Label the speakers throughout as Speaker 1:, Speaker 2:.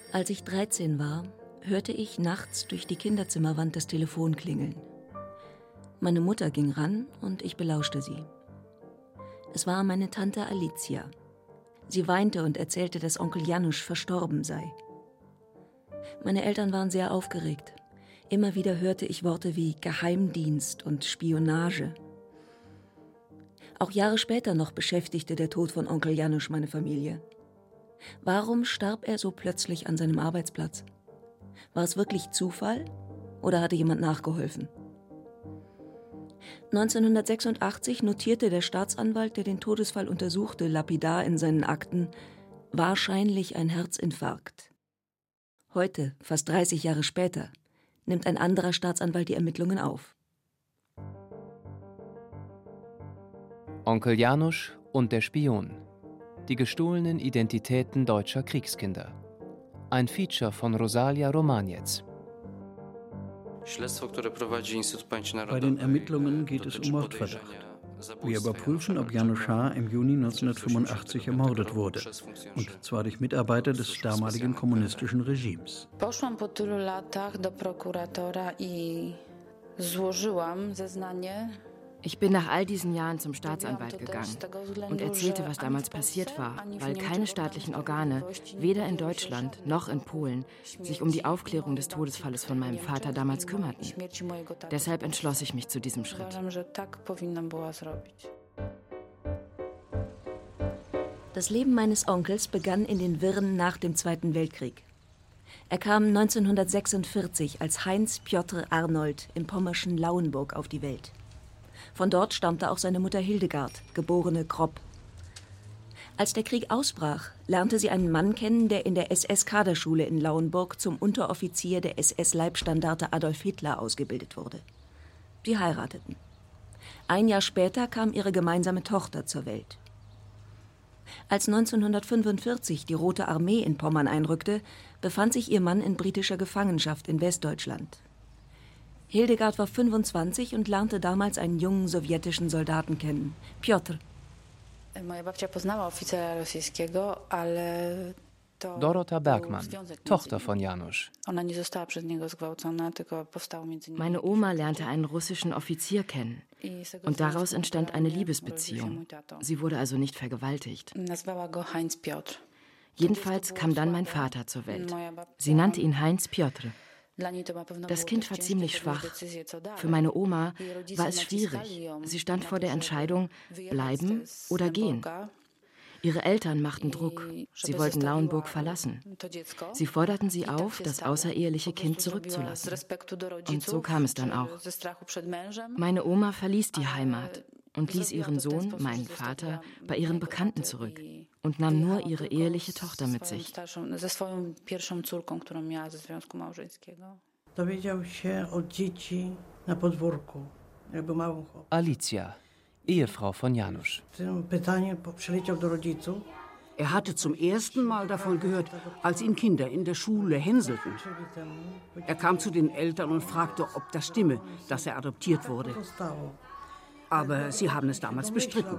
Speaker 1: Als ich 13 war, hörte ich nachts durch die Kinderzimmerwand das Telefon klingeln. Meine Mutter ging ran und ich belauschte sie. Es war meine Tante Alicia. Sie weinte und erzählte, dass Onkel Janusz verstorben sei. Meine Eltern waren sehr aufgeregt. Immer wieder hörte ich Worte wie Geheimdienst und Spionage. Auch Jahre später noch beschäftigte der Tod von Onkel Janusz meine Familie. Warum starb er so plötzlich an seinem Arbeitsplatz? War es wirklich Zufall oder hatte jemand nachgeholfen? 1986 notierte der Staatsanwalt, der den Todesfall untersuchte, lapidar in seinen Akten: wahrscheinlich ein Herzinfarkt. Heute, fast 30 Jahre später, nimmt ein anderer Staatsanwalt die Ermittlungen auf.
Speaker 2: Onkel Janusz und der Spion. Die gestohlenen Identitäten deutscher Kriegskinder. Ein Feature von Rosalia Romanetz.
Speaker 3: Bei den Ermittlungen geht es um Mordverdacht. Wir überprüfen, ob Janusz H. im Juni 1985 ermordet wurde. Und zwar durch Mitarbeiter des damaligen kommunistischen Regimes.
Speaker 4: Poszłam po tylu latach do prokuratora i złożyłam zeznanie.
Speaker 5: Ich bin nach all diesen Jahren zum Staatsanwalt gegangen und erzählte, was damals passiert war, weil keine staatlichen Organe, weder in Deutschland noch in Polen, sich um die Aufklärung des Todesfalles von meinem Vater damals kümmerten. Deshalb entschloss ich mich zu diesem Schritt.
Speaker 1: Das Leben meines Onkels begann in den Wirren nach dem Zweiten Weltkrieg. Er kam 1946 als Heinz Piotr Arnold im pommerschen Lauenburg auf die Welt. Von dort stammte auch seine Mutter Hildegard, geborene Kropp. Als der Krieg ausbrach, lernte sie einen Mann kennen, der in der SS-Kaderschule in Lauenburg zum Unteroffizier der SS-Leibstandarte Adolf Hitler ausgebildet wurde. Sie heirateten. Ein Jahr später kam ihre gemeinsame Tochter zur Welt. Als 1945 die Rote Armee in Pommern einrückte, befand sich ihr Mann in britischer Gefangenschaft in Westdeutschland. Hildegard war 25 und lernte damals einen jungen sowjetischen Soldaten kennen, Piotr.
Speaker 2: Dorota Bergmann, Tochter von Janusz.
Speaker 5: Meine Oma lernte einen russischen Offizier kennen und daraus entstand eine Liebesbeziehung. Sie wurde also nicht vergewaltigt. Jedenfalls kam dann mein Vater zur Welt. Sie nannte ihn Heinz Piotr. Das Kind war ziemlich schwach. Für meine Oma war es schwierig. Sie stand vor der Entscheidung, bleiben oder gehen. Ihre Eltern machten Druck. Sie wollten Lauenburg verlassen. Sie forderten sie auf, das außereheliche Kind zurückzulassen. Und so kam es dann auch. Meine Oma verließ die Heimat und ließ ihren Sohn, meinen Vater, bei ihren Bekannten zurück und nahm nur ihre eheliche Tochter mit sich.
Speaker 2: Alicia, Ehefrau von Janusz.
Speaker 6: Er hatte zum ersten Mal davon gehört, als ihn Kinder in der Schule hänselten. Er kam zu den Eltern und fragte, ob das stimme, dass er adoptiert wurde. Aber sie haben es damals bestritten.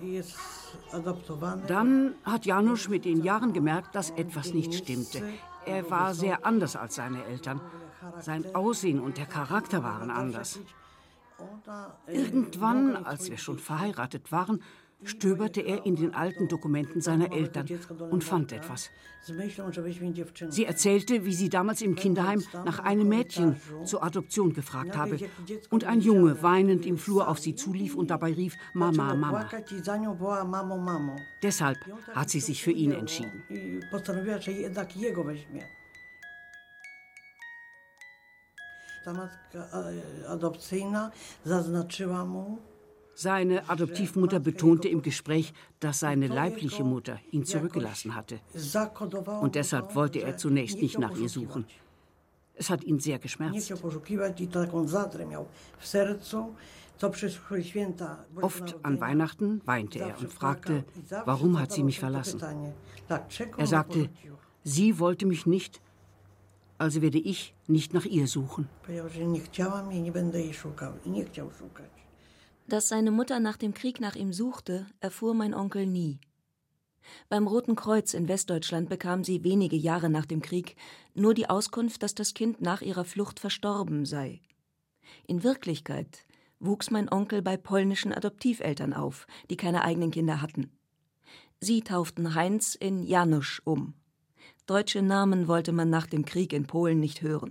Speaker 6: Dann hat Janusz mit den Jahren gemerkt, dass etwas nicht stimmte. Er war sehr anders als seine Eltern. Sein Aussehen und der Charakter waren anders. Irgendwann, als wir schon verheiratet waren, stöberte er in den alten Dokumenten seiner Eltern und fand etwas. Sie erzählte, wie sie damals im Kinderheim nach einem Mädchen zur Adoption gefragt habe und ein Junge weinend im Flur auf sie zulief und dabei rief, Mama, Mama. Deshalb hat sie sich für ihn entschieden. Seine Adoptivmutter betonte im Gespräch, dass seine leibliche Mutter ihn zurückgelassen hatte. Und deshalb wollte er zunächst nicht nach ihr suchen. Es hat ihn sehr geschmerzt. Oft an Weihnachten weinte er und fragte, warum hat sie mich verlassen? Er sagte, sie wollte mich nicht, also werde ich nicht nach ihr suchen.
Speaker 1: Dass seine Mutter nach dem Krieg nach ihm suchte, erfuhr mein Onkel nie. Beim Roten Kreuz in Westdeutschland bekam sie wenige Jahre nach dem Krieg nur die Auskunft, dass das Kind nach ihrer Flucht verstorben sei. In Wirklichkeit wuchs mein Onkel bei polnischen Adoptiveltern auf, die keine eigenen Kinder hatten. Sie tauften Heinz in Janusz um. Deutsche Namen wollte man nach dem Krieg in Polen nicht hören.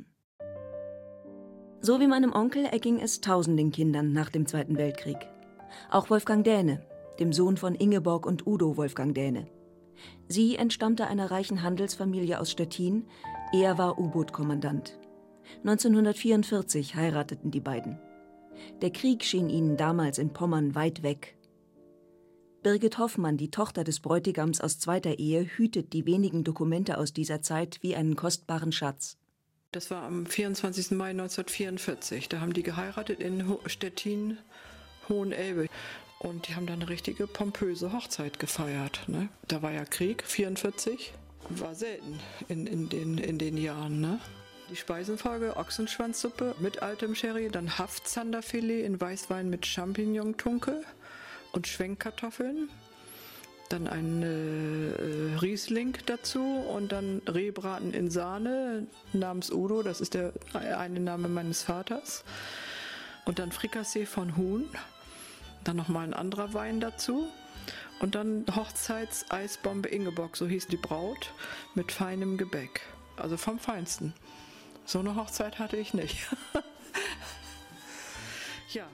Speaker 1: So wie meinem Onkel erging es tausenden Kindern nach dem Zweiten Weltkrieg. Auch Wolfgang Dähne, dem Sohn von Ingeborg und Udo Wolfgang Dähne. Sie entstammte einer reichen Handelsfamilie aus Stettin, er war U-Boot-Kommandant. 1944 heirateten die beiden. Der Krieg schien ihnen damals in Pommern weit weg. Birgit Hoffmann, die Tochter des Bräutigams aus zweiter Ehe, hütet die wenigen Dokumente aus dieser Zeit wie einen kostbaren Schatz.
Speaker 7: Das war am 24. Mai 1944. Da haben die geheiratet in Stettin, Hohenelbe. Und die haben dann eine richtige pompöse Hochzeit gefeiert. Ne? Da war ja Krieg, 1944. War selten in den Jahren. Ne? Die Speisenfolge: Ochsenschwanzsuppe mit altem Sherry, dann Haftzanderfilet in Weißwein mit Champignon-Tunke und Schwenkkartoffeln, dann ein Riesling dazu und dann Rehbraten in Sahne namens Udo, das ist der eine Name meines Vaters, und dann Frikassee von Huhn, dann nochmal ein anderer Wein dazu und dann Hochzeitseisbombe Ingeborg, so hieß die Braut, mit feinem Gebäck, also vom Feinsten. So eine Hochzeit hatte ich nicht. Ja.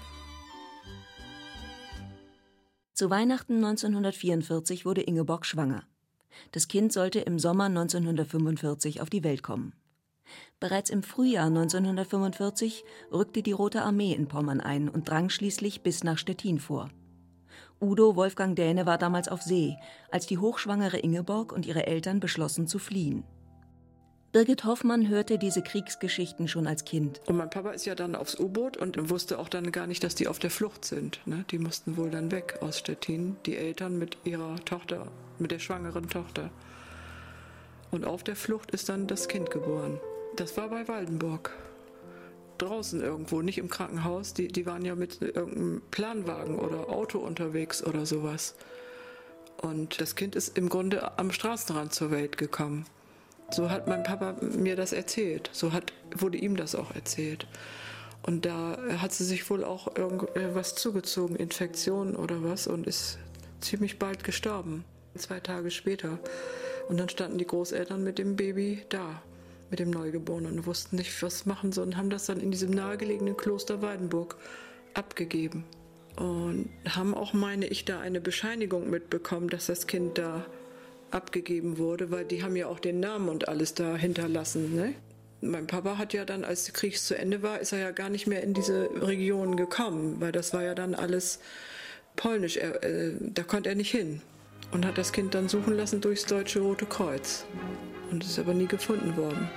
Speaker 1: Zu Weihnachten 1944 wurde Ingeborg schwanger. Das Kind sollte im Sommer 1945 auf die Welt kommen. Bereits im Frühjahr 1945 rückte die Rote Armee in Pommern ein und drang schließlich bis nach Stettin vor. Udo Wolfgang Dähne war damals auf See, als die hochschwangere Ingeborg und ihre Eltern beschlossen zu fliehen. Birgit Hoffmann hörte diese Kriegsgeschichten schon als Kind.
Speaker 7: Und mein Papa ist ja dann aufs U-Boot und wusste auch dann gar nicht, dass die auf der Flucht sind. Ne? Die mussten wohl dann weg aus Stettin, die Eltern mit ihrer Tochter, mit der schwangeren Tochter. Und auf der Flucht ist dann das Kind geboren. Das war bei Waldenburg. Draußen irgendwo, nicht im Krankenhaus. Die waren ja mit irgendeinem Planwagen oder Auto unterwegs oder sowas. Und das Kind ist im Grunde am Straßenrand zur Welt gekommen. So hat mein Papa mir das erzählt. So wurde ihm das auch erzählt. Und da hat sie sich wohl auch irgendwas zugezogen, Infektion oder was, und ist ziemlich bald gestorben. 2 Tage später. Und dann standen die Großeltern mit dem Baby da, mit dem Neugeborenen, und wussten nicht, was machen sie, und haben das dann in diesem nahegelegenen Kloster Waldenburg abgegeben. Und haben auch, meine ich, da eine Bescheinigung mitbekommen, dass das Kind da abgegeben wurde, weil die haben ja auch den Namen und alles da hinterlassen. Ne? Mein Papa hat ja dann, als der Krieg zu Ende war, ist er ja gar nicht mehr in diese Region gekommen, weil das war ja dann alles polnisch. Da konnte er nicht hin und hat das Kind dann suchen lassen durchs Deutsche Rote Kreuz und ist aber nie gefunden worden.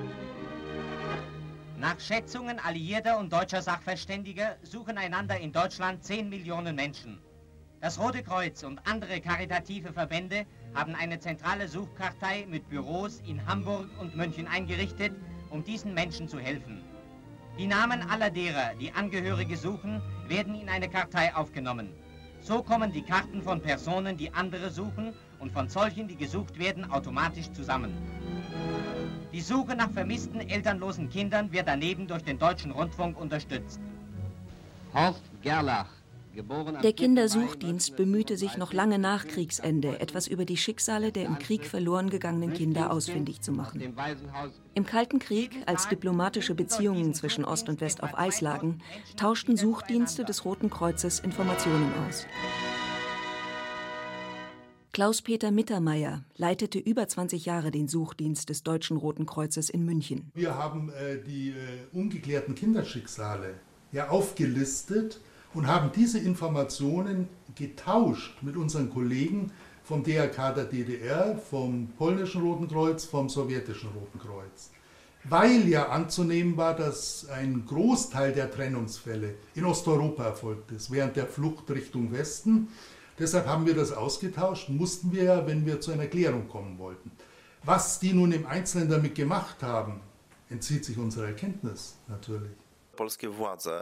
Speaker 8: Nach Schätzungen alliierter und deutscher Sachverständiger suchen einander in Deutschland 10 Millionen Menschen. Das Rote Kreuz und andere karitative Verbände haben eine zentrale Suchkartei mit Büros in Hamburg und München eingerichtet, um diesen Menschen zu helfen. Die Namen aller derer, die Angehörige suchen, werden in eine Kartei aufgenommen. So kommen die Karten von Personen, die andere suchen, und von solchen, die gesucht werden, automatisch zusammen. Die Suche nach vermissten elternlosen Kindern wird daneben durch den Deutschen Rundfunk unterstützt.
Speaker 1: Horst Gerlach. Der Kindersuchdienst bemühte sich noch lange nach Kriegsende, etwas über die Schicksale der im Krieg verloren gegangenen Kinder ausfindig zu machen. Im Kalten Krieg, als diplomatische Beziehungen zwischen Ost und West auf Eis lagen, tauschten Suchdienste des Roten Kreuzes Informationen aus. Klaus-Peter Mittermeier leitete über 20 Jahre den Suchdienst des Deutschen Roten Kreuzes in München.
Speaker 9: Wir haben die ungeklärten Kinderschicksale aufgelistet und haben diese Informationen getauscht mit unseren Kollegen vom DRK der DDR, vom polnischen Roten Kreuz, vom sowjetischen Roten Kreuz. Weil ja anzunehmen war, dass ein Großteil der Trennungsfälle in Osteuropa erfolgt ist, während der Flucht Richtung Westen. Deshalb haben wir das ausgetauscht, mussten wir ja, wenn wir zu einer Klärung kommen wollten. Was die nun im Einzelnen damit gemacht haben, entzieht sich unserer Erkenntnis natürlich.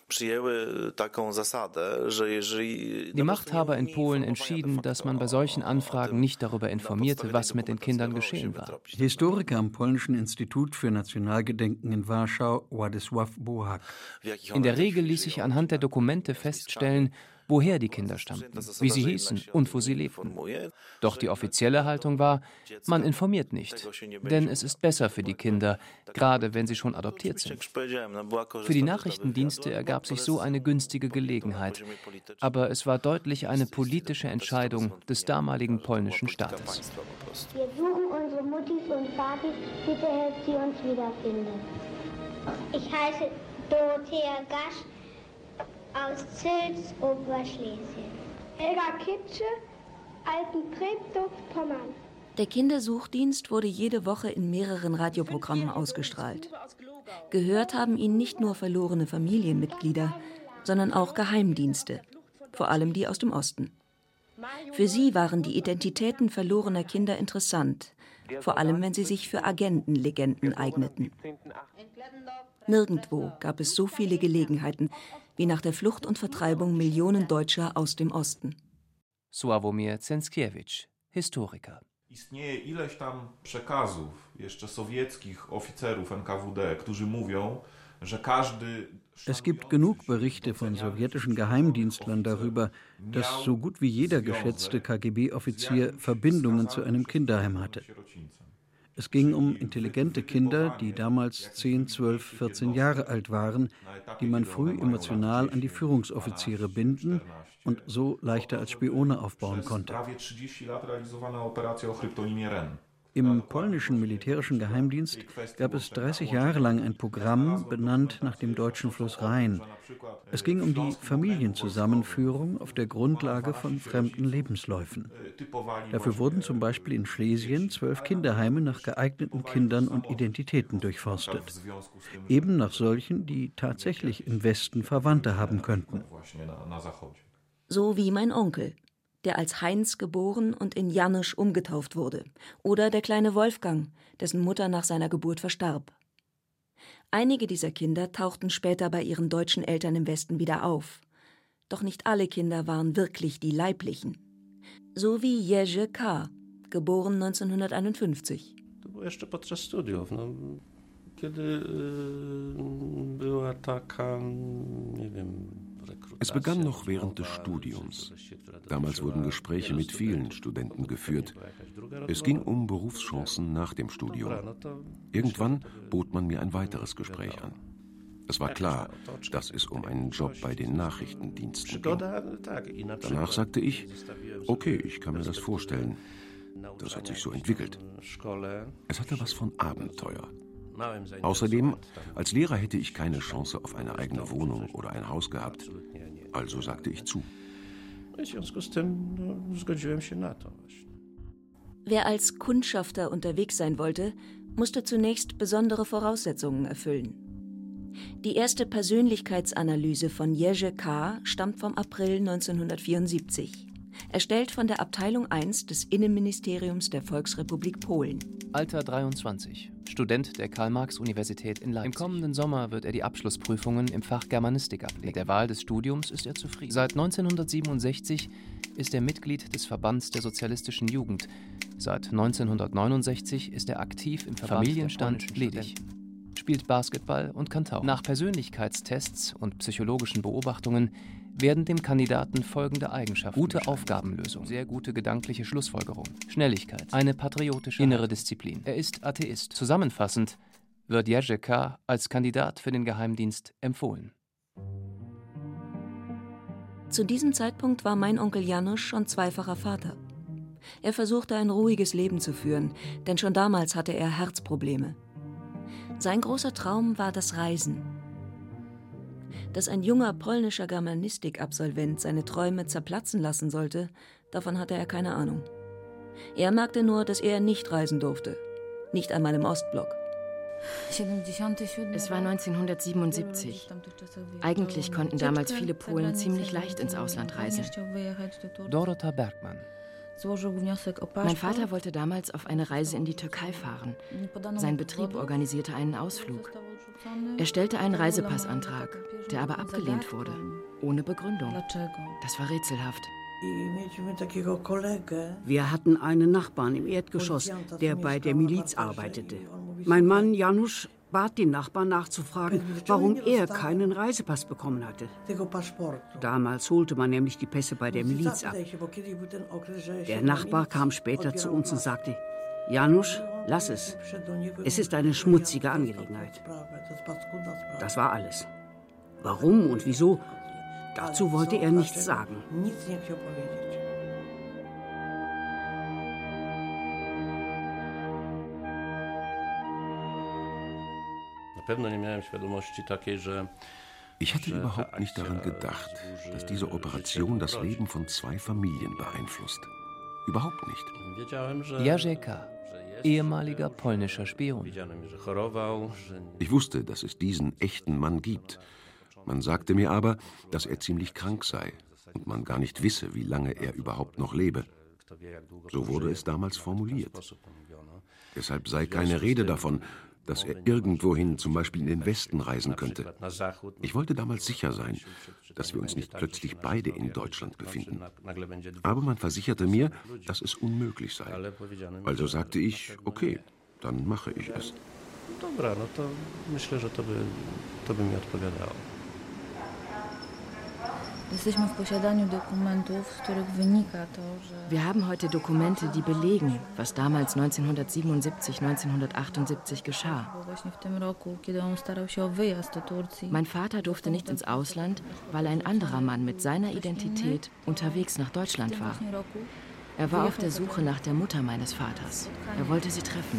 Speaker 2: Die Machthaber in Polen entschieden, dass man bei solchen Anfragen nicht darüber informierte, was mit den Kindern geschehen war.
Speaker 3: Historiker am Polnischen Institut für Nationalgedenken in Warschau, Władysław Bohak.
Speaker 2: In der Regel ließ sich anhand der Dokumente feststellen, woher die Kinder stammten, wie sie hießen und wo sie lebten. Doch die offizielle Haltung war, man informiert nicht, denn es ist besser für die Kinder, gerade wenn sie schon adoptiert sind. Für die Nachrichtendienste ergab sich so eine günstige Gelegenheit, aber es war deutlich eine politische Entscheidung des damaligen polnischen Staates.
Speaker 10: Wir suchen unsere Muttis und Vatis, bitte helft sie uns wiederfinden. Ich heiße Dorothea Gasch aus Zülz, Oberschlesien. Helga Kitsche, Altentreptow, Pommern.
Speaker 1: Der Kindersuchdienst wurde jede Woche in mehreren Radioprogrammen ausgestrahlt. Gehört haben ihn nicht nur verlorene Familienmitglieder, sondern auch Geheimdienste, vor allem die aus dem Osten. Für sie waren die Identitäten verlorener Kinder interessant, vor allem wenn sie sich für Agentenlegenden eigneten. Nirgendwo gab es so viele Gelegenheiten wie nach der Flucht und Vertreibung Millionen Deutscher aus dem Osten.
Speaker 2: Sławomir Cęckiewicz, Historiker.
Speaker 11: Istnieje ileś tam przekazów jeszcze sowieckich oficerów NKWD, którzy mówią, że każdy.
Speaker 3: Es gibt genug Berichte von sowjetischen Geheimdienstlern darüber, dass so gut wie jeder geschätzte KGB-Offizier Verbindungen zu einem Kinderheim hatte. Es ging um intelligente Kinder, die damals 10, 12, 14 Jahre alt waren, die man früh emotional an die Führungsoffiziere binden und so leichter als Spione aufbauen konnte. Im polnischen militärischen Geheimdienst gab es 30 Jahre lang ein Programm, benannt nach dem deutschen Fluss Rhein. Es ging um die Familienzusammenführung auf der Grundlage von fremden Lebensläufen. Dafür wurden zum Beispiel in Schlesien 12 Kinderheime nach geeigneten Kindern und Identitäten durchforstet. Eben nach solchen, die tatsächlich im Westen Verwandte haben könnten.
Speaker 1: So wie mein Onkel, der als Heinz geboren und in Janusz umgetauft wurde. Oder der kleine Wolfgang, dessen Mutter nach seiner Geburt verstarb. Einige dieser Kinder tauchten später bei ihren deutschen Eltern im Westen wieder auf. Doch nicht alle Kinder waren wirklich die leiblichen. So wie Jerzy K., geboren 1951.
Speaker 12: To było jeszcze podczas studiów, kiedy była taka, nie wiem.
Speaker 13: Es begann noch während des Studiums. Damals wurden Gespräche mit vielen Studenten geführt. Es ging um Berufschancen nach dem Studium. Irgendwann bot man mir ein weiteres Gespräch an. Es war klar, dass es um einen Job bei den Nachrichtendiensten ging. Danach sagte ich, okay, ich kann mir das vorstellen. Das hat sich so entwickelt. Es hatte was von Abenteuer. Außerdem, als Lehrer hätte ich keine Chance auf eine eigene Wohnung oder ein Haus gehabt. Also sagte ich zu.
Speaker 1: Wer als Kundschafter unterwegs sein wollte, musste zunächst besondere Voraussetzungen erfüllen. Die erste Persönlichkeitsanalyse von Jerzy K. stammt vom April 1974. Erstellt von der Abteilung 1 des Innenministeriums der Volksrepublik Polen.
Speaker 2: Alter 23, Student der Karl-Marx-Universität in Leipzig. Im kommenden Sommer wird er die Abschlussprüfungen im Fach Germanistik ablegen. Mit der Wahl des Studiums ist er zufrieden. Seit 1967 ist er Mitglied des Verbands der sozialistischen Jugend. Seit 1969 ist er aktiv im Familienstand ledig. Spielt Basketball und kann tauchen. Nach Persönlichkeitstests und psychologischen Beobachtungen werden dem Kandidaten folgende Eigenschaften: gute Aufgabenlösung, sehr gute gedankliche Schlussfolgerung, Schnelligkeit, eine patriotische innere Disziplin. Er ist Atheist. Zusammenfassend wird Jerzy K. als Kandidat für den Geheimdienst empfohlen.
Speaker 1: Zu diesem Zeitpunkt war mein Onkel Janusz schon zweifacher Vater. Er versuchte ein ruhiges Leben zu führen, denn schon damals hatte er Herzprobleme. Sein großer Traum war das Reisen. Dass ein junger polnischer Germanistik-Absolvent seine Träume zerplatzen lassen sollte, davon hatte er keine Ahnung. Er merkte nur, dass er nicht reisen durfte. Nicht einmal im Ostblock.
Speaker 5: Es war 1977. Eigentlich konnten damals viele Polen ziemlich leicht ins Ausland reisen.
Speaker 2: Dorota Bergmann.
Speaker 5: Mein Vater wollte damals auf eine Reise in die Türkei fahren. Sein Betrieb organisierte einen Ausflug. Er stellte einen Reisepassantrag, der aber abgelehnt wurde, ohne Begründung. Das war rätselhaft.
Speaker 6: Wir hatten einen Nachbarn im Erdgeschoss, der bei der Miliz arbeitete. Mein Mann Janusz bat den Nachbarn nachzufragen, warum er keinen Reisepass bekommen hatte. Damals holte man nämlich die Pässe bei der Miliz ab. Der Nachbar kam später zu uns und sagte: Janusz, lass es. Es ist eine schmutzige Angelegenheit. Das war alles. Warum und wieso? Dazu wollte er nichts sagen.
Speaker 13: Ich hatte überhaupt nicht daran gedacht, dass diese Operation das Leben von 2 Familien beeinflusst. Überhaupt nicht.
Speaker 2: Jerzy K., ehemaliger polnischer Spion.
Speaker 13: Ich wusste, dass es diesen echten Mann gibt. Man sagte mir aber, dass er ziemlich krank sei und man gar nicht wisse, wie lange er überhaupt noch lebe. So wurde es damals formuliert. Deshalb sei keine Rede davon, dass er irgendwohin, zum Beispiel in den Westen, reisen könnte. Ich wollte damals sicher sein, dass wir uns nicht plötzlich beide in Deutschland befinden. Aber man versicherte mir, dass es unmöglich sei. Also sagte ich, okay, dann mache ich es.
Speaker 5: Wir haben heute Dokumente, die belegen, was damals 1977, 1978 geschah. Mein Vater durfte nicht ins Ausland, weil ein anderer Mann mit seiner Identität unterwegs nach Deutschland war. Er war auf der Suche nach der Mutter meines Vaters. Er wollte sie treffen.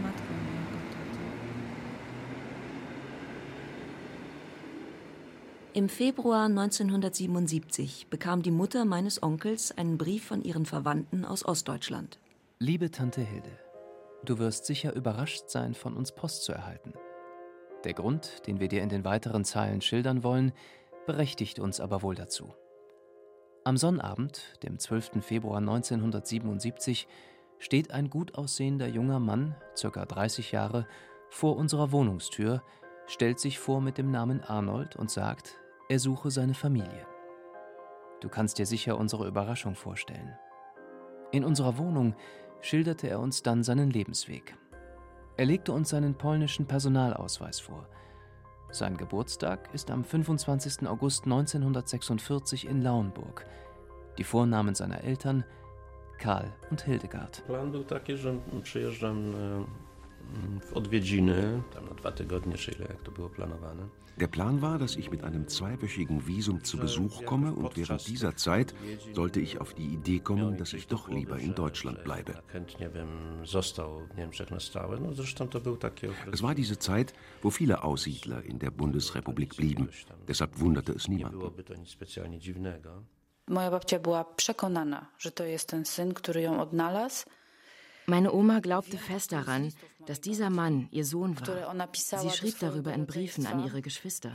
Speaker 1: Im Februar 1977 bekam die Mutter meines Onkels einen Brief von ihren Verwandten aus Ostdeutschland.
Speaker 2: Liebe Tante Hilde, du wirst sicher überrascht sein, von uns Post zu erhalten. Der Grund, den wir dir in den weiteren Zeilen schildern wollen, berechtigt uns aber wohl dazu. Am Sonnabend, dem 12. Februar 1977, steht ein gut aussehender junger Mann, ca. 30 Jahre, vor unserer Wohnungstür, stellt sich vor mit dem Namen Arnold und sagt, er suche seine Familie. Du kannst dir sicher unsere Überraschung vorstellen. In unserer Wohnung schilderte er uns dann seinen Lebensweg. Er legte uns seinen polnischen Personalausweis vor. Sein Geburtstag ist am 25. August 1946 in Lauenburg. Die Vornamen seiner Eltern Karl und Hildegard.
Speaker 12: Plan był taki, że przyjeżdżam w odwiedziny, tam na 2 tygodnie, czy ile jak to było planowane.
Speaker 13: Der Plan war, dass ich mit einem 2-wöchigen Visum zu Besuch komme und während dieser Zeit sollte ich auf die Idee kommen, dass ich doch lieber in Deutschland bleibe. Es war diese Zeit, wo viele Aussiedler in der Bundesrepublik blieben. Deshalb wunderte es niemanden.
Speaker 4: Moja babcia była przekonana, że to jest ten syn, który ją odnalazł.
Speaker 5: Meine Oma glaubte fest daran, dass dieser Mann ihr Sohn war. Sie schrieb darüber in Briefen an ihre Geschwister.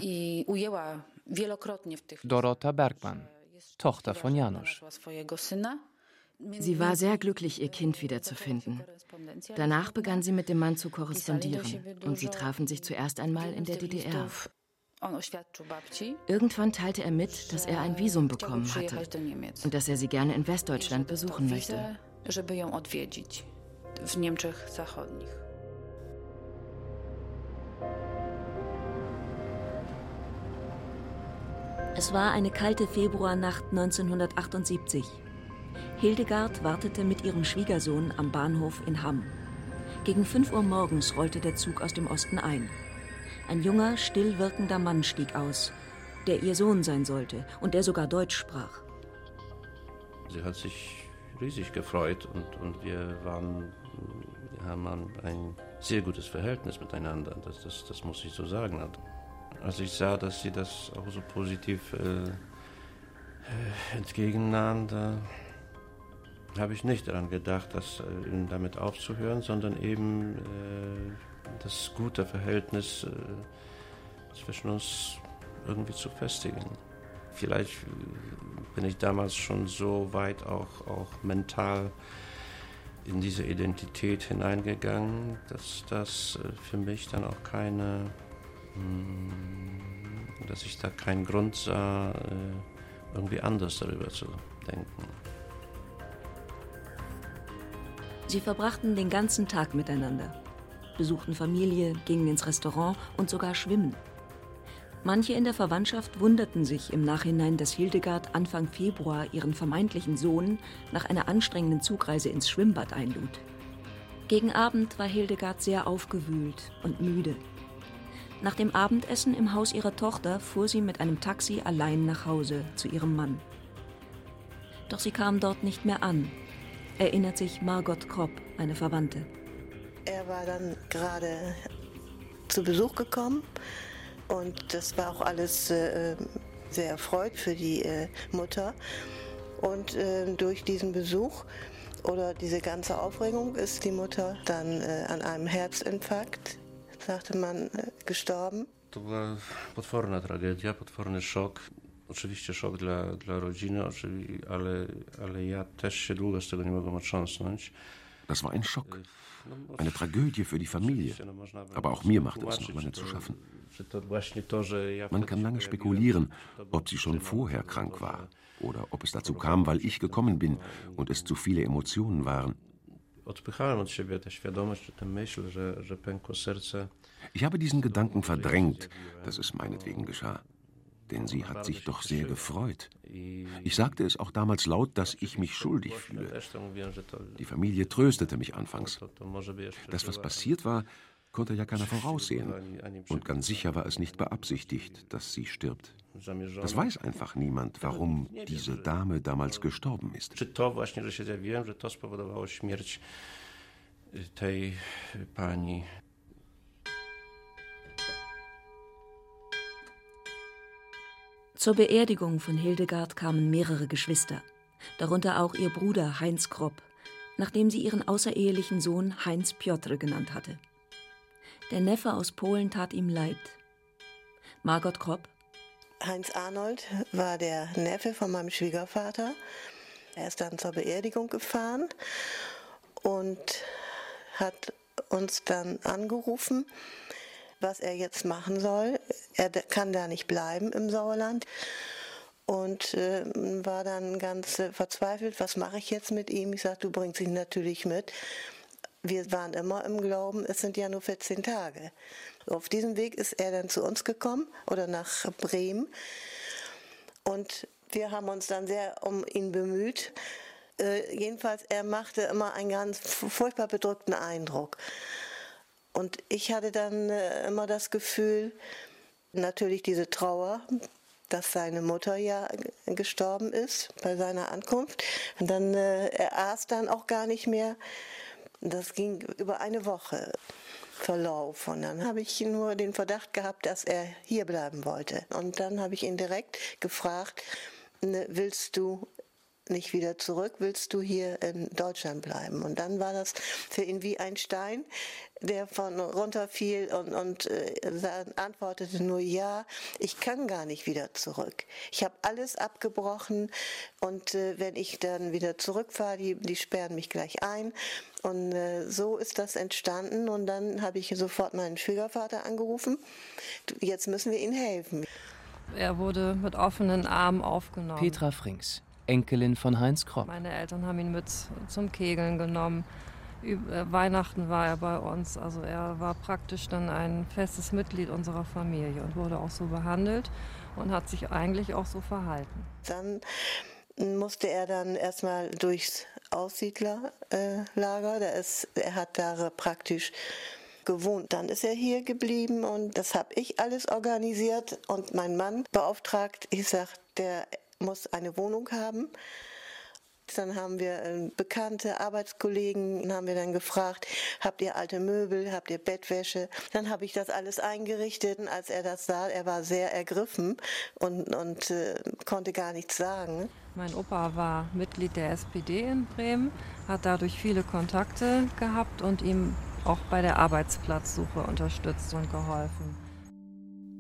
Speaker 2: Dorota Bergmann, Tochter von Janusz.
Speaker 5: Sie war sehr glücklich, ihr Kind wiederzufinden. Danach begann sie mit dem Mann zu korrespondieren und sie trafen sich zuerst einmal in der DDR. Irgendwann teilte er mit, dass er ein Visum bekommen hatte und dass er sie gerne in Westdeutschland besuchen möchte.
Speaker 4: W Niemczech Zachodnich.
Speaker 1: Es war eine kalte Februarnacht 1978. Hildegard wartete mit ihrem Schwiegersohn am Bahnhof in Hamm. Gegen 5 Uhr morgens rollte der Zug aus dem Osten ein. Ein junger, still wirkender Mann stieg aus, der ihr Sohn sein sollte und der sogar Deutsch sprach.
Speaker 12: Sie hat sich riesig gefreut und wir haben ein sehr gutes Verhältnis miteinander, das muss ich so sagen. Als ich sah, dass sie das auch so positiv entgegennahm, da habe ich nicht daran gedacht, damit aufzuhören, sondern eben das gute Verhältnis zwischen uns irgendwie zu festigen. Vielleicht bin ich damals schon so weit auch mental in diese Identität hineingegangen, dass das für mich dann auch dass ich da keinen Grund sah, irgendwie anders darüber zu denken.
Speaker 1: Sie verbrachten den ganzen Tag miteinander, besuchten Familie, gingen ins Restaurant und sogar schwimmen. Manche in der Verwandtschaft wunderten sich im Nachhinein, dass Hildegard Anfang Februar ihren vermeintlichen Sohn nach einer anstrengenden Zugreise ins Schwimmbad einlud. Gegen Abend war Hildegard sehr aufgewühlt und müde. Nach dem Abendessen im Haus ihrer Tochter fuhr sie mit einem Taxi allein nach Hause zu ihrem Mann. Doch sie kam dort nicht mehr an, erinnert sich Margot Kropp, eine Verwandte.
Speaker 14: Er war dann gerade zu Besuch gekommen und das war auch alles sehr erfreut für die Mutter. Und durch diesen Besuch oder diese ganze Aufregung ist die Mutter dann an einem Herzinfarkt, sagte man, gestorben.
Speaker 12: To była potworna tragedia, potworny szok. Oczywiście szok dla rodziny, ale ja też się długo z tego nie mogłem otrząsnąć.
Speaker 13: Das war ein Schock, eine Tragödie für die Familie. Aber auch mir machte es nochmal zu schaffen. Man kann lange spekulieren, ob sie schon vorher krank war oder ob es dazu kam, weil ich gekommen bin und es zu viele Emotionen waren. Ich habe diesen Gedanken verdrängt, dass es meinetwegen geschah. Denn sie hat sich doch sehr gefreut. Ich sagte es auch damals laut, dass ich mich schuldig fühle. Die Familie tröstete mich anfangs. Das, was passiert war, konnte ja keiner voraussehen. Und ganz sicher war es nicht beabsichtigt, dass sie stirbt. Das weiß einfach niemand, warum diese Dame damals gestorben ist.
Speaker 12: Czy to właśnie, że się zjawiłem, że to spowodowało śmierć tej pani.
Speaker 1: Zur Beerdigung von Hildegard kamen mehrere Geschwister, darunter auch ihr Bruder Heinz Kropp, nachdem sie ihren außerehelichen Sohn Heinz Piotr genannt hatte. Der Neffe aus Polen tat ihm leid. Margot Kropp:
Speaker 14: Heinz Arnold war der Neffe von meinem Schwiegervater. Er ist dann zur Beerdigung gefahren und hat uns dann angerufen, was er jetzt machen soll. Er kann da nicht bleiben im Sauerland und war dann ganz verzweifelt, was mache ich jetzt mit ihm? Ich sagte, du bringst ihn natürlich mit. Wir waren immer im Glauben, es sind ja nur 14 Tage. Auf diesem Weg ist er dann zu uns gekommen oder nach Bremen und wir haben uns dann sehr um ihn bemüht. Jedenfalls, er machte immer einen ganz furchtbar bedrückten Eindruck. Und ich hatte dann immer das Gefühl, natürlich diese Trauer, dass seine Mutter ja gestorben ist bei seiner Ankunft. Und dann, er aß dann auch gar nicht mehr. Das ging über eine Woche Verlauf. Und dann habe ich nur den Verdacht gehabt, dass er hier bleiben wollte. Und dann habe ich ihn direkt gefragt, willst du nicht wieder zurück, willst du hier in Deutschland bleiben? Und dann war das für ihn wie ein Stein, der von runterfiel und antwortete nur, ja, ich kann gar nicht wieder zurück. Ich habe alles abgebrochen und wenn ich dann wieder zurückfahre, die sperren mich gleich ein. Und so ist das entstanden und dann habe ich sofort meinen Schwiegervater angerufen. Jetzt müssen wir ihm helfen.
Speaker 15: Er wurde mit offenen Armen aufgenommen.
Speaker 2: Petra Frings, Enkelin von Heinz Kropp.
Speaker 15: Meine Eltern haben ihn mit zum Kegeln genommen. Weihnachten war er bei uns. Also er war praktisch dann ein festes Mitglied unserer Familie und wurde auch so behandelt und hat sich eigentlich auch so verhalten.
Speaker 14: Dann musste er dann erstmal durchs Aussiedlerlager. Er hat da praktisch gewohnt. Dann ist er hier geblieben und das habe ich alles organisiert und mein Mann beauftragt. Ich sage, der muss eine Wohnung haben. Dann haben wir bekannte Arbeitskollegen, haben wir dann gefragt, habt ihr alte Möbel, habt ihr Bettwäsche? Dann habe ich das alles eingerichtet. Und als er das sah, er war sehr ergriffen und konnte gar nichts sagen.
Speaker 15: Mein Opa war Mitglied der SPD in Bremen, hat dadurch viele Kontakte gehabt und ihm auch bei der Arbeitsplatzsuche unterstützt und geholfen.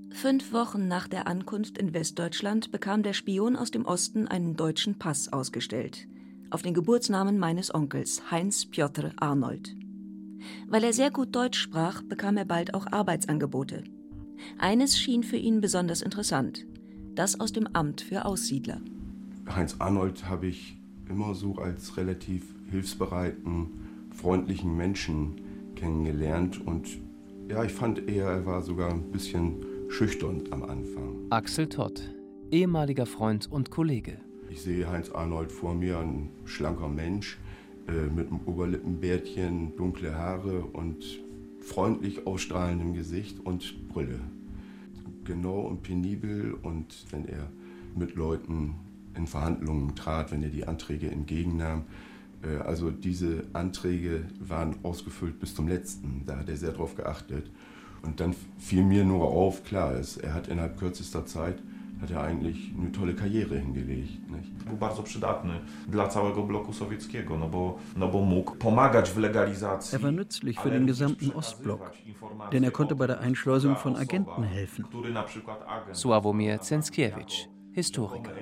Speaker 1: 5 Wochen nach der Ankunft in Westdeutschland bekam der Spion aus dem Osten einen deutschen Pass ausgestellt, auf den Geburtsnamen meines Onkels, Heinz Piotr Arnold. Weil er sehr gut Deutsch sprach, bekam er bald auch Arbeitsangebote. Eines schien für ihn besonders interessant, das aus dem Amt für Aussiedler.
Speaker 16: Heinz Arnold habe ich immer so als relativ hilfsbereiten, freundlichen Menschen kennengelernt und ja, ich fand eher, er war sogar ein bisschen schüchtern am Anfang.
Speaker 2: Axel Todt, ehemaliger Freund und Kollege.
Speaker 16: Ich sehe Heinz Arnold vor mir, ein schlanker Mensch mit einem Oberlippenbärtchen, dunkle Haare und freundlich ausstrahlendem Gesicht und Brille. Genau und penibel, und wenn er mit Leuten in Verhandlungen trat, wenn er die Anträge entgegennahm. Also diese Anträge waren ausgefüllt bis zum letzten, da hat er sehr drauf geachtet. Und dann fiel mir nur auf, klar, er hat innerhalb kürzester Zeit hat er eigentlich eine tolle Karriere hingelegt. Nicht?
Speaker 11: Był bardzo przydatny dla całego bloku sowieckiego, no bo mógł pomagać w legalizacji.
Speaker 3: Er war nützlich für den gesamten Ostblock, denn er konnte bei der Einschleusung von Agenten helfen.
Speaker 2: Sławomir Cęckiewicz, Historiker.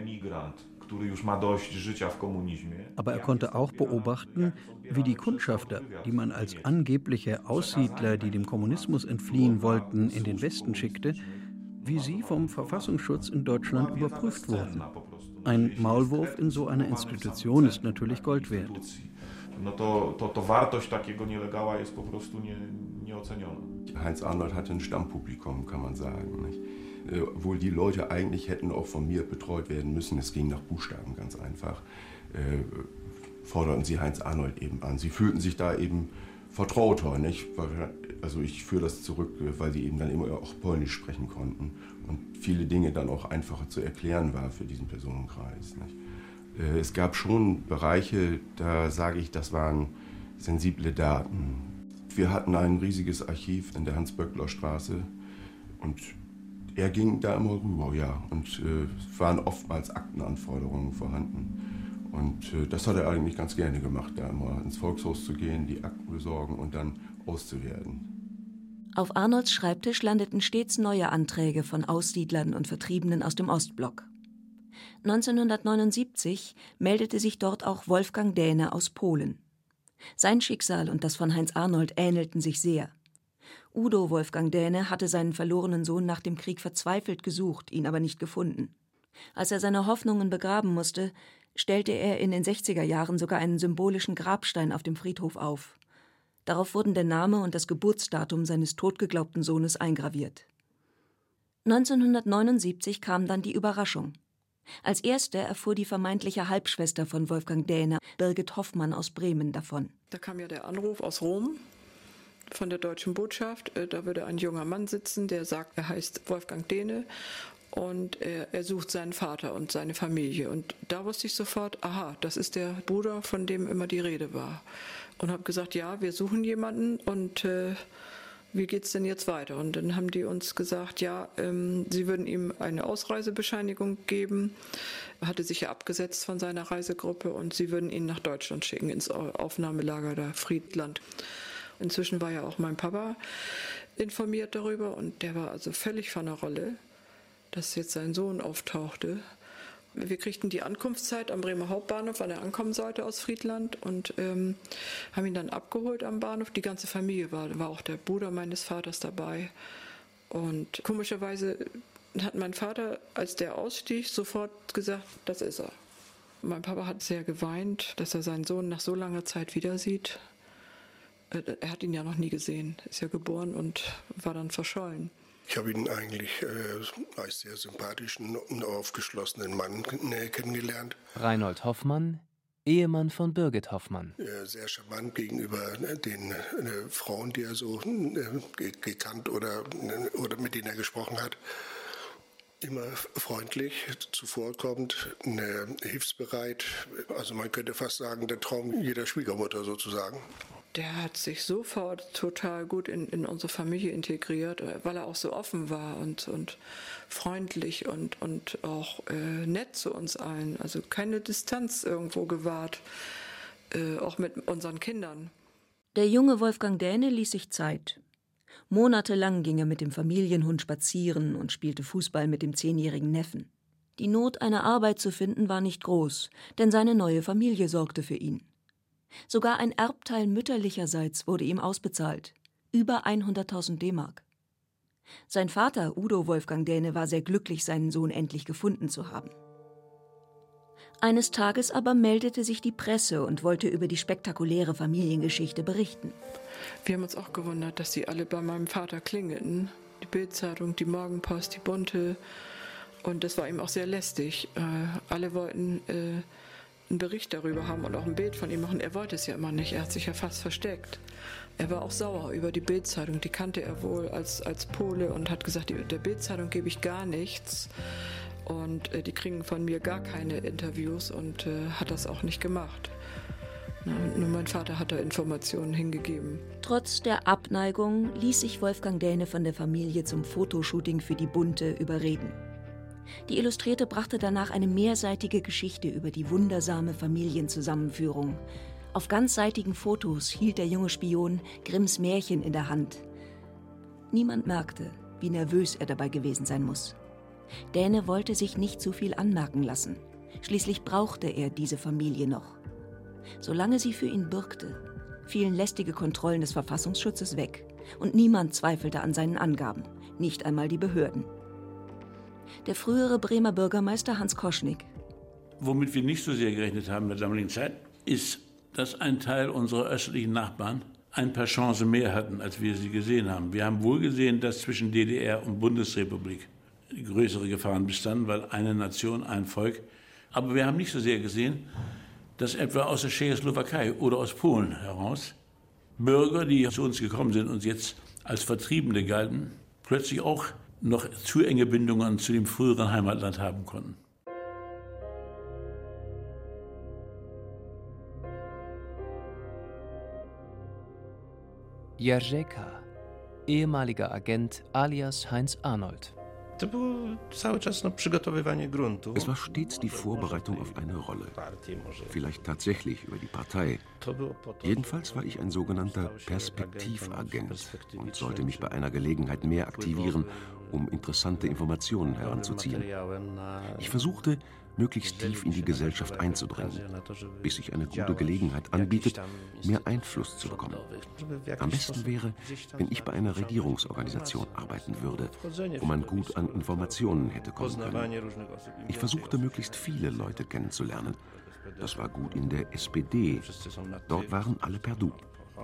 Speaker 3: Aber er konnte auch beobachten, wie die Kundschafter, die man als angebliche Aussiedler, die dem Kommunismus entfliehen wollten, in den Westen schickte, wie sie vom Verfassungsschutz in Deutschland überprüft wurden. Ein Maulwurf in so einer Institution ist natürlich Gold wert.
Speaker 16: Heinz Arnold hatte ein Stammpublikum, kann man sagen. Nicht? Obwohl die Leute eigentlich hätten auch von mir betreut werden müssen. Es ging nach Buchstaben ganz einfach. Forderten sie Heinz Arnold eben an. Sie fühlten sich da eben vertrauter. Nicht? Also ich führe das zurück, weil sie eben dann immer auch Polnisch sprechen konnten und viele Dinge dann auch einfacher zu erklären war für diesen Personenkreis. Nicht? Es gab schon Bereiche, da sage ich, das waren sensible Daten. Wir hatten ein riesiges Archiv in der Hans-Böckler-Straße und er ging da immer rüber, ja, und es waren oftmals Aktenanforderungen vorhanden. Und das hat er eigentlich ganz gerne gemacht, da immer ins Volkshaus zu gehen, die Akten besorgen und dann auszuwerten.
Speaker 1: Auf Arnolds Schreibtisch landeten stets neue Anträge von Aussiedlern und Vertriebenen aus dem Ostblock. 1979 meldete sich dort auch Wolfgang Dähne aus Polen. Sein Schicksal und das von Heinz Arnold ähnelten sich sehr. Udo Wolfgang Dähne hatte seinen verlorenen Sohn nach dem Krieg verzweifelt gesucht, ihn aber nicht gefunden. Als er seine Hoffnungen begraben musste, stellte er in den 60er Jahren sogar einen symbolischen Grabstein auf dem Friedhof auf. Darauf wurden der Name und das Geburtsdatum seines totgeglaubten Sohnes eingraviert. 1979 kam dann die Überraschung. Als erste erfuhr die vermeintliche Halbschwester von Wolfgang Dähne, Birgit Hoffmann aus Bremen, davon.
Speaker 7: Da kam ja der Anruf aus Rom von der deutschen Botschaft. Da würde ein junger Mann sitzen, der sagt, er heißt Wolfgang Dähne und er sucht seinen Vater und seine Familie. Und da wusste ich sofort, aha, das ist der Bruder, von dem immer die Rede war. Und habe gesagt, ja, wir suchen jemanden und wie geht's denn jetzt weiter? Und dann haben die uns gesagt, ja, sie würden ihm eine Ausreisebescheinigung geben. Er hatte sich ja abgesetzt von seiner Reisegruppe und sie würden ihn nach Deutschland schicken, ins Aufnahmelager da Friedland. Inzwischen war ja auch mein Papa informiert darüber und der war also völlig von der Rolle, dass jetzt sein Sohn auftauchte. Wir kriegten die Ankunftszeit am Bremer Hauptbahnhof, wann er ankommen sollte aus Friedland und haben ihn dann abgeholt am Bahnhof. Die ganze Familie war auch der Bruder meines Vaters dabei. Und komischerweise hat mein Vater, als der ausstieg, sofort gesagt, das ist er. Mein Papa hat sehr geweint, dass er seinen Sohn nach so langer Zeit wieder sieht. Er hat ihn ja noch nie gesehen, ist ja geboren und war dann verschollen.
Speaker 17: Ich habe ihn eigentlich als sehr sympathischen und aufgeschlossenen Mann kennengelernt.
Speaker 2: Reinhold Hoffmann, Ehemann von Birgit Hoffmann.
Speaker 17: Sehr charmant gegenüber den Frauen, die er so gekannt oder mit denen er gesprochen hat. Immer freundlich, zuvorkommend, hilfsbereit. Also man könnte fast sagen, der Traum jeder Schwiegermutter sozusagen.
Speaker 7: Der hat sich sofort total gut in unsere Familie integriert, weil er auch so offen war und freundlich und auch nett zu uns allen. Also keine Distanz irgendwo gewahrt, auch mit unseren Kindern.
Speaker 1: Der junge Wolfgang Dähne ließ sich Zeit. Monatelang ging er mit dem Familienhund spazieren und spielte Fußball mit dem 10-jährigen Neffen. Die Not, eine Arbeit zu finden, war nicht groß, denn seine neue Familie sorgte für ihn. Sogar ein Erbteil mütterlicherseits wurde ihm ausbezahlt. Über 100.000 D-Mark. Sein Vater, Udo Wolfgang Dähne, war sehr glücklich, seinen Sohn endlich gefunden zu haben. Eines Tages aber meldete sich die Presse und wollte über die spektakuläre Familiengeschichte berichten.
Speaker 7: Wir haben uns auch gewundert, dass die alle bei meinem Vater klingelten. Die Bild-Zeitung, die Morgenpost, die Bunte. Und das war ihm auch sehr lästig. Alle wollten einen Bericht darüber haben und auch ein Bild von ihm machen. Er wollte es ja immer nicht. Er hat sich ja fast versteckt. Er war auch sauer über die Bild-Zeitung. Die kannte er wohl als Pole und hat gesagt, der Bild-Zeitung gebe ich gar nichts. Und die kriegen von mir gar keine Interviews und hat das auch nicht gemacht. Nur mein Vater hat da Informationen hingegeben.
Speaker 1: Trotz der Abneigung ließ sich Wolfgang Dähne von der Familie zum Fotoshooting für die Bunte überreden. Die Illustrierte brachte danach eine mehrseitige Geschichte über die wundersame Familienzusammenführung. Auf ganzseitigen Fotos hielt der junge Spion Grimms Märchen in der Hand. Niemand merkte, wie nervös er dabei gewesen sein muss. Dähne wollte sich nicht zu viel anmerken lassen. Schließlich brauchte er diese Familie noch. Solange sie für ihn bürgte, fielen lästige Kontrollen des Verfassungsschutzes weg und niemand zweifelte an seinen Angaben, nicht einmal die Behörden. Der frühere Bremer Bürgermeister Hans Koschnick.
Speaker 18: Womit wir nicht so sehr gerechnet haben in der damaligen Zeit, ist, dass ein Teil unserer östlichen Nachbarn ein paar Chancen mehr hatten, als wir sie gesehen haben. Wir haben wohl gesehen, dass zwischen DDR und Bundesrepublik größere Gefahren bestanden, weil eine Nation, ein Volk. Aber wir haben nicht so sehr gesehen, dass etwa aus der Tschechoslowakei oder aus Polen heraus Bürger, die zu uns gekommen sind und jetzt als Vertriebene galten, plötzlich auch noch zu enge Bindungen zu dem früheren Heimatland haben konnten.
Speaker 2: Jerzy K., ehemaliger Agent alias Heinz Arnold.
Speaker 13: Es war stets die Vorbereitung auf eine Rolle. Vielleicht tatsächlich über die Partei. Jedenfalls war ich ein sogenannter Perspektivagent und sollte mich bei einer Gelegenheit mehr aktivieren, um interessante Informationen heranzuziehen. Ich versuchte, möglichst tief in die Gesellschaft einzudringen, bis sich eine gute Gelegenheit anbietet, mehr Einfluss zu bekommen. Am besten wäre, wenn ich bei einer Regierungsorganisation arbeiten würde, wo man gut an Informationen hätte kommen können. Ich versuchte, möglichst viele Leute kennenzulernen. Das war gut in der SPD. Dort waren alle per Du.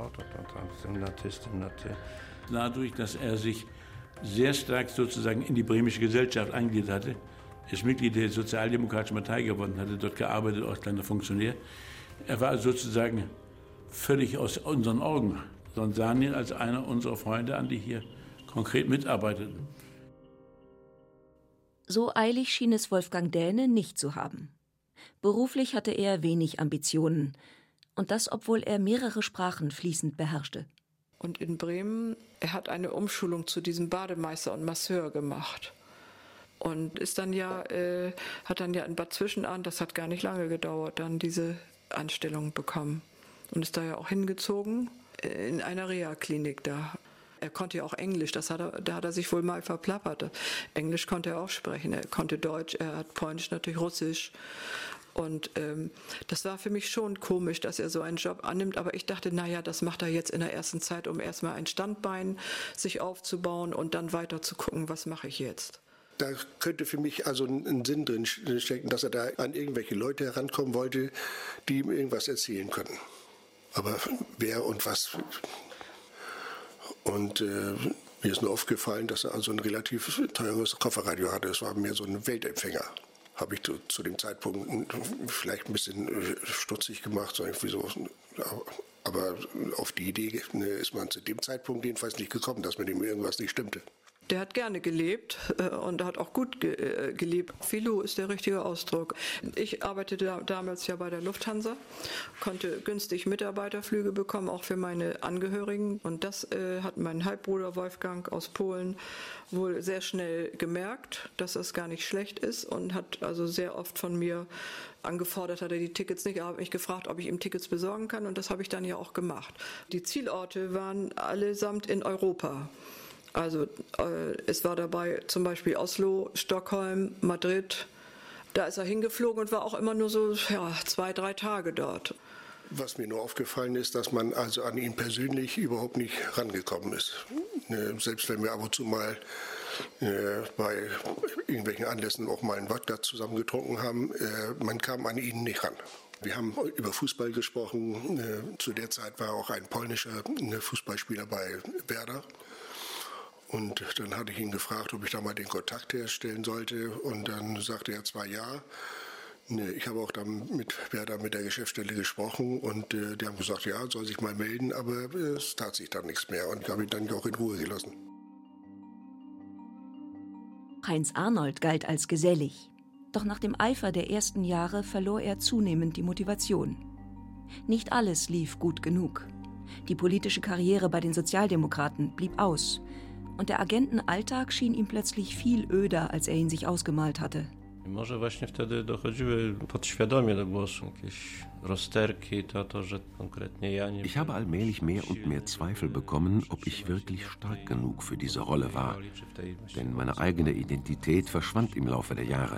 Speaker 18: Dadurch, dass er sich sehr stark sozusagen in die bremische Gesellschaft eingegliedert hatte, ist Mitglied der Sozialdemokratischen Partei geworden, hatte dort gearbeitet als kleiner Funktionär. Er war sozusagen völlig aus unseren Augen, sondern sahen ihn als einer unserer Freunde an, die hier konkret mitarbeiteten.
Speaker 1: So eilig schien es Wolfgang Dähne nicht zu haben. Beruflich hatte er wenig Ambitionen. Und das, obwohl er mehrere Sprachen fließend beherrschte.
Speaker 7: Und in Bremen, er hat eine Umschulung zu diesem Bademeister und Masseur gemacht. Und ist dann hat dann in Bad Zwischenahn, das hat gar nicht lange gedauert, dann diese Anstellung bekommen. Und ist da ja auch hingezogen in einer Reha-Klinik da. Er konnte ja auch Englisch, da hat er sich wohl mal verplappert. Englisch konnte er auch sprechen, er konnte Deutsch, er hat Polnisch, natürlich Russisch. Und das war für mich schon komisch, dass er so einen Job annimmt. Aber ich dachte, naja, das macht er jetzt in der ersten Zeit, um erstmal ein Standbein sich aufzubauen und dann weiter zu gucken, was mache ich jetzt.
Speaker 17: Da könnte für mich also ein Sinn drin stecken, dass er da an irgendwelche Leute herankommen wollte, die ihm irgendwas erzählen können. Aber wer und was. Und mir ist nur aufgefallen, dass er also ein relativ teures Kofferradio hatte. Es war mehr so ein Weltempfänger. Habe ich zu dem Zeitpunkt vielleicht ein bisschen stutzig gemacht, so irgendwie so. Aber auf die Idee ist man zu dem Zeitpunkt jedenfalls nicht gekommen, dass mit ihm irgendwas nicht stimmte.
Speaker 7: Der hat gerne gelebt und hat auch gut gelebt. Filou ist der richtige Ausdruck. Ich arbeitete damals ja bei der Lufthansa, konnte günstig Mitarbeiterflüge bekommen, auch für meine Angehörigen. Und das hat mein Halbbruder Wolfgang aus Polen wohl sehr schnell gemerkt, dass das gar nicht schlecht ist und hat also sehr oft von mir angefordert, hat er die Tickets nicht. Er hat mich gefragt, ob ich ihm Tickets besorgen kann und das habe ich dann ja auch gemacht. Die Zielorte waren allesamt in Europa. Also es war dabei zum Beispiel Oslo, Stockholm, Madrid. Da ist er hingeflogen und war auch immer nur so 2-3 Tage dort.
Speaker 17: Was mir nur aufgefallen ist, dass man also an ihn persönlich überhaupt nicht rangekommen ist. Selbst wenn wir ab und zu mal bei irgendwelchen Anlässen auch mal einen Wodka zusammen getrunken haben, man kam an ihn nicht ran. Wir haben über Fußball gesprochen. Zu der Zeit war auch ein polnischer Fußballspieler bei Werder. Und dann hatte ich ihn gefragt, ob ich da mal den Kontakt herstellen sollte. Und dann sagte er zwar ja. Ich habe auch dann mit Werder, mit der Geschäftsstelle gesprochen. Und die haben gesagt, ja, soll sich mal melden. Aber es tat sich dann nichts mehr. Und ich habe ihn dann auch in Ruhe gelassen.
Speaker 1: Heinz Arnold galt als gesellig. Doch nach dem Eifer der ersten Jahre verlor er zunehmend die Motivation. Nicht alles lief gut genug. Die politische Karriere bei den Sozialdemokraten blieb aus. Und der Agentenalltag schien ihm plötzlich viel öder, als er ihn sich ausgemalt hatte.
Speaker 12: Może właśnie wtedy dochodziły podświadomie do głosu jakieś rozterki, to, że konkretnie ja nie...
Speaker 13: Ich habe allmählich mehr und mehr Zweifel bekommen, ob ich wirklich stark genug für diese Rolle war. Denn meine eigene Identität verschwand im Laufe der Jahre.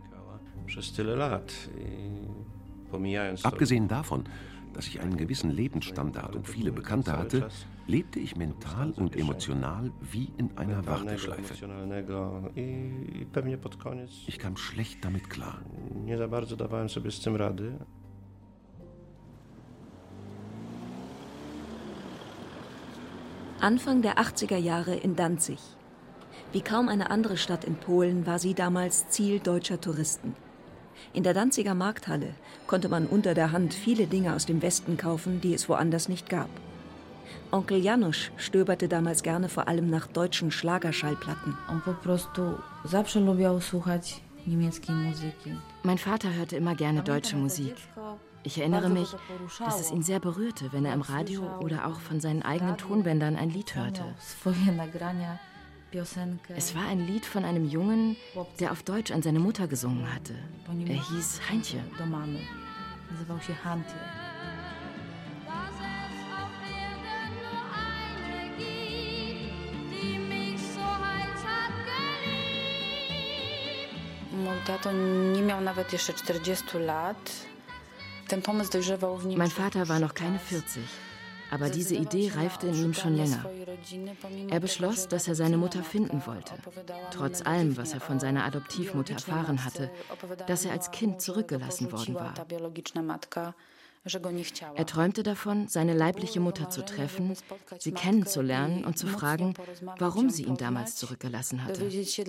Speaker 13: Abgesehen davon, dass ich einen gewissen Lebensstandard und viele Bekannte hatte, lebte ich mental und emotional wie in einer Warteschleife. Ich kam schlecht damit klar.
Speaker 1: Anfang der 80er Jahre in Danzig. Wie kaum eine andere Stadt in Polen war sie damals Ziel deutscher Touristen. In der Danziger Markthalle konnte man unter der Hand viele Dinge aus dem Westen kaufen, die es woanders nicht gab. Onkel Janusz stöberte damals gerne vor allem nach deutschen Schlagerschallplatten.
Speaker 5: Mein Vater hörte immer gerne deutsche Musik. Ich erinnere mich, dass es ihn sehr berührte, wenn er im Radio oder auch von seinen eigenen Tonbändern ein Lied hörte. Es war ein Lied von einem Jungen, der auf Deutsch an seine Mutter gesungen hatte. Er hieß Heintje. Mein Vater war noch keine 40. Aber diese Idee reifte in ihm schon länger. Er beschloss, dass er seine Mutter finden wollte. Trotz allem, was er von seiner Adoptivmutter erfahren hatte, dass er als Kind zurückgelassen worden war. Er träumte davon, seine leibliche Mutter zu treffen, sie kennenzulernen und zu fragen, warum sie ihn damals zurückgelassen hatte.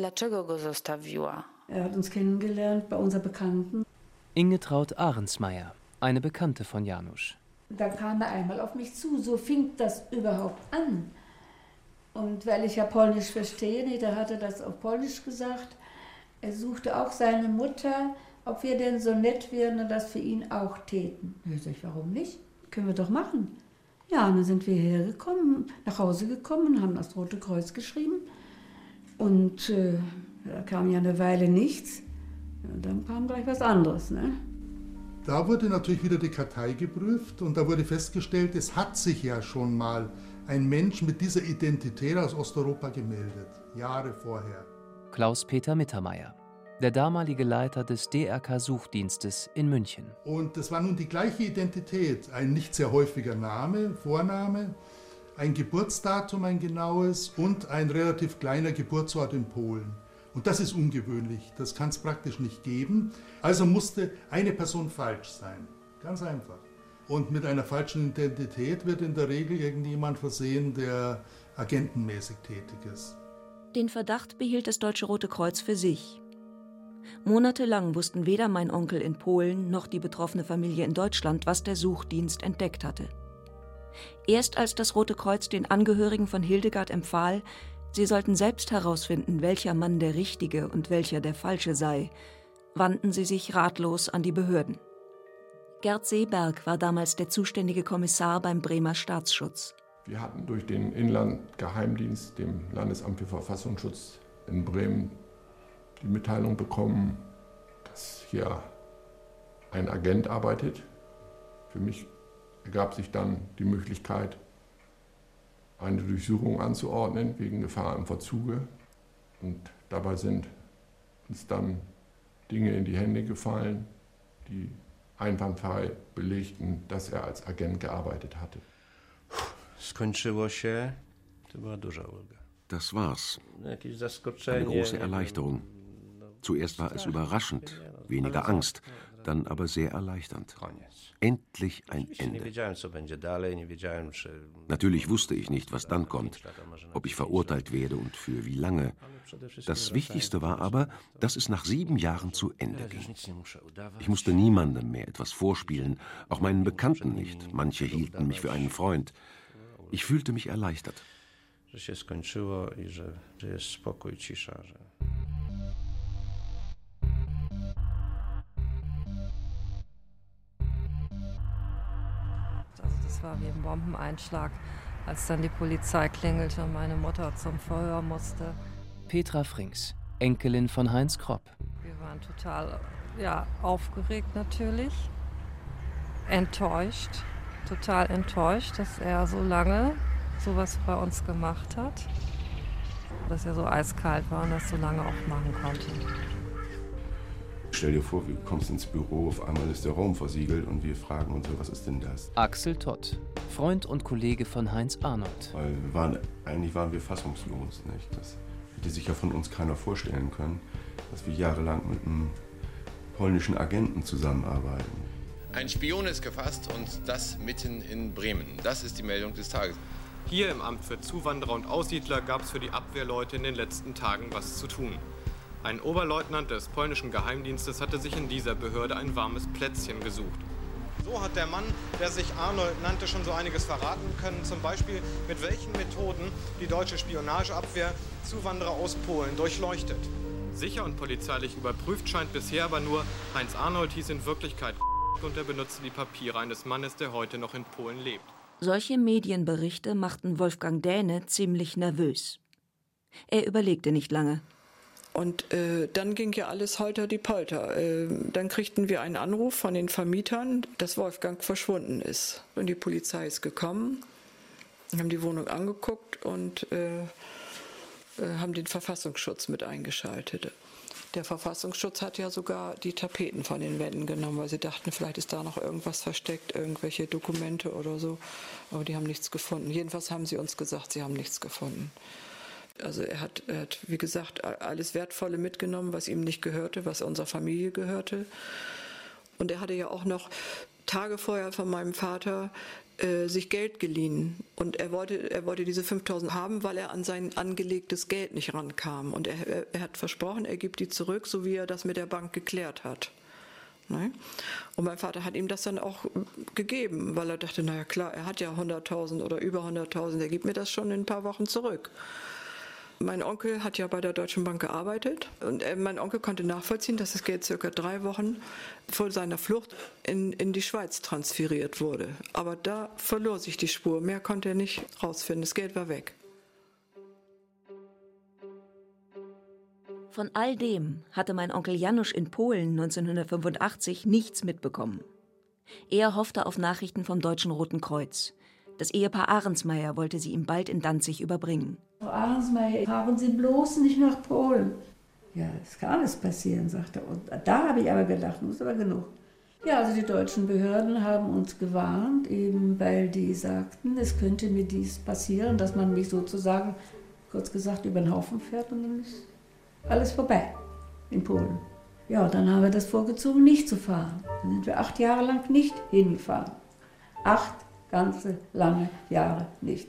Speaker 6: Er hat uns kennengelernt bei unserer Bekannten.
Speaker 2: Ingetraud Ahrensmeier, eine Bekannte von Janusz.
Speaker 19: Da kam er einmal auf mich zu, so fing das überhaupt an. Und weil ich ja Polnisch verstehe, da hat er das auf Polnisch gesagt, er suchte auch seine Mutter, ob wir denn so nett wären und das für ihn auch täten. Ich sag, warum nicht? Können wir doch machen. Ja, und dann sind wir hergekommen, nach Hause gekommen und haben das Rote Kreuz geschrieben. Und da kam ja eine Weile nichts. Und dann kam gleich was anderes, ne?
Speaker 9: Da wurde natürlich wieder die Kartei geprüft und da wurde festgestellt, es hat sich ja schon mal ein Mensch mit dieser Identität aus Osteuropa gemeldet, Jahre vorher.
Speaker 2: Klaus-Peter Mittermeier, der damalige Leiter des DRK-Suchdienstes in München.
Speaker 9: Und das war nun die gleiche Identität, ein nicht sehr häufiger Name, Vorname, ein Geburtsdatum, ein genaues und ein relativ kleiner Geburtsort in Polen. Und das ist ungewöhnlich, das kann es praktisch nicht geben. Also musste eine Person falsch sein, ganz einfach. Und mit einer falschen Identität wird in der Regel irgendjemand versehen, der agentenmäßig tätig ist.
Speaker 1: Den Verdacht behielt das Deutsche Rote Kreuz für sich. Monatelang wussten weder mein Onkel in Polen noch die betroffene Familie in Deutschland, was der Suchdienst entdeckt hatte. Erst als das Rote Kreuz den Angehörigen von Hildegard empfahl, Sie sollten selbst herausfinden, welcher Mann der Richtige und welcher der Falsche sei, wandten sie sich ratlos an die Behörden. Gerd Seeberg war damals der zuständige Kommissar beim Bremer Staatsschutz.
Speaker 20: Wir hatten durch den Inlandgeheimdienst, dem Landesamt für Verfassungsschutz in Bremen, die Mitteilung bekommen, dass hier ein Agent arbeitet. Für mich ergab sich dann die Möglichkeit, eine Durchsuchung anzuordnen wegen Gefahr im Verzuge. Und dabei sind uns dann Dinge in die Hände gefallen, die einwandfrei belegten, dass er als Agent gearbeitet hatte.
Speaker 13: Das war's. Eine große Erleichterung. Zuerst war es überraschend, weniger Angst, dann aber sehr erleichternd. Endlich ein Ende. Natürlich wusste ich nicht, was dann kommt, ob ich verurteilt werde und für wie lange. Das Wichtigste war aber, dass es nach 7 Jahren zu Ende ging. Ich musste niemandem mehr etwas vorspielen, auch meinen Bekannten nicht. Manche hielten mich für einen Freund. Ich fühlte mich erleichtert.
Speaker 15: Das war wie ein Bombeneinschlag, als dann die Polizei klingelte und meine Mutter zum Verhör musste.
Speaker 2: Petra Frings, Enkelin von Heinz Kropp.
Speaker 15: Wir waren total aufgeregt natürlich, enttäuscht, total enttäuscht, dass er so lange sowas bei uns gemacht hat. Dass er so eiskalt war und das so lange auch machen konnte.
Speaker 16: Stell dir vor, du kommst ins Büro, auf einmal ist der Raum versiegelt und wir fragen uns, was ist denn das?
Speaker 2: Axel Todt, Freund und Kollege von Heinz Arnold.
Speaker 16: Weil eigentlich waren wir fassungslos. Nicht? Das hätte sich ja von uns keiner vorstellen können, dass wir jahrelang mit einem polnischen Agenten zusammenarbeiten.
Speaker 21: Ein Spion ist gefasst und das mitten in Bremen. Das ist die Meldung des Tages.
Speaker 22: Hier im Amt für Zuwanderer und Aussiedler gab es für die Abwehrleute in den letzten Tagen was zu tun. Ein Oberleutnant des polnischen Geheimdienstes hatte sich in dieser Behörde ein warmes Plätzchen gesucht. So hat der Mann, der sich Arnold nannte, schon so einiges verraten können. Zum Beispiel, mit welchen Methoden die deutsche Spionageabwehr Zuwanderer aus Polen durchleuchtet. Sicher und polizeilich überprüft scheint bisher aber nur, Heinz Arnold hieß in Wirklichkeit und er benutzte die Papiere eines Mannes, der heute noch in Polen lebt.
Speaker 1: Solche Medienberichte machten Wolfgang Dähne ziemlich nervös. Er überlegte nicht lange.
Speaker 7: Und dann ging ja alles holter die Polter. Dann kriegten wir einen Anruf von den Vermietern, dass Wolfgang verschwunden ist. Und die Polizei ist gekommen, haben die Wohnung angeguckt und haben den Verfassungsschutz mit eingeschaltet. Der Verfassungsschutz hat ja sogar die Tapeten von den Wänden genommen, weil sie dachten, vielleicht ist da noch irgendwas versteckt, irgendwelche Dokumente oder so. Aber die haben nichts gefunden. Jedenfalls haben sie uns gesagt, sie haben nichts gefunden. Also er hat, wie gesagt, alles Wertvolle mitgenommen, was ihm nicht gehörte, was unserer Familie gehörte. Und er hatte ja auch noch Tage vorher von meinem Vater sich Geld geliehen. Und er wollte diese 5.000 haben, weil er an sein angelegtes Geld nicht rankam. Und er hat versprochen, er gibt die zurück, so wie er das mit der Bank geklärt hat. Ne? Und mein Vater hat ihm das dann auch gegeben, weil er dachte, naja klar, er hat ja 100.000 oder über 100.000, er gibt mir das schon in ein paar Wochen zurück. Mein Onkel hat ja bei der Deutschen Bank gearbeitet und mein Onkel konnte nachvollziehen, dass das Geld circa 3 Wochen vor seiner Flucht in die Schweiz transferiert wurde. Aber da verlor sich die Spur, mehr konnte er nicht rausfinden, das Geld war weg.
Speaker 1: Von all dem hatte mein Onkel Janusz in Polen 1985 nichts mitbekommen. Er hoffte auf Nachrichten vom Deutschen Roten Kreuz. Das Ehepaar Ahrensmeier wollte sie ihm bald in Danzig überbringen.
Speaker 19: Frau Ahrensmeier, fahren Sie bloß nicht nach Polen. Ja, es kann alles passieren, sagte er. Und da habe ich aber gedacht, muss aber genug. Ja, also die deutschen Behörden haben uns gewarnt, eben weil die sagten, es könnte mir dies passieren, dass man mich sozusagen, kurz gesagt, über den Haufen fährt und dann ist alles vorbei in Polen. Ja, und dann haben wir das vorgezogen, nicht zu fahren. Dann sind wir 8 Jahre lang nicht hingefahren. 8 ganze lange Jahre nicht.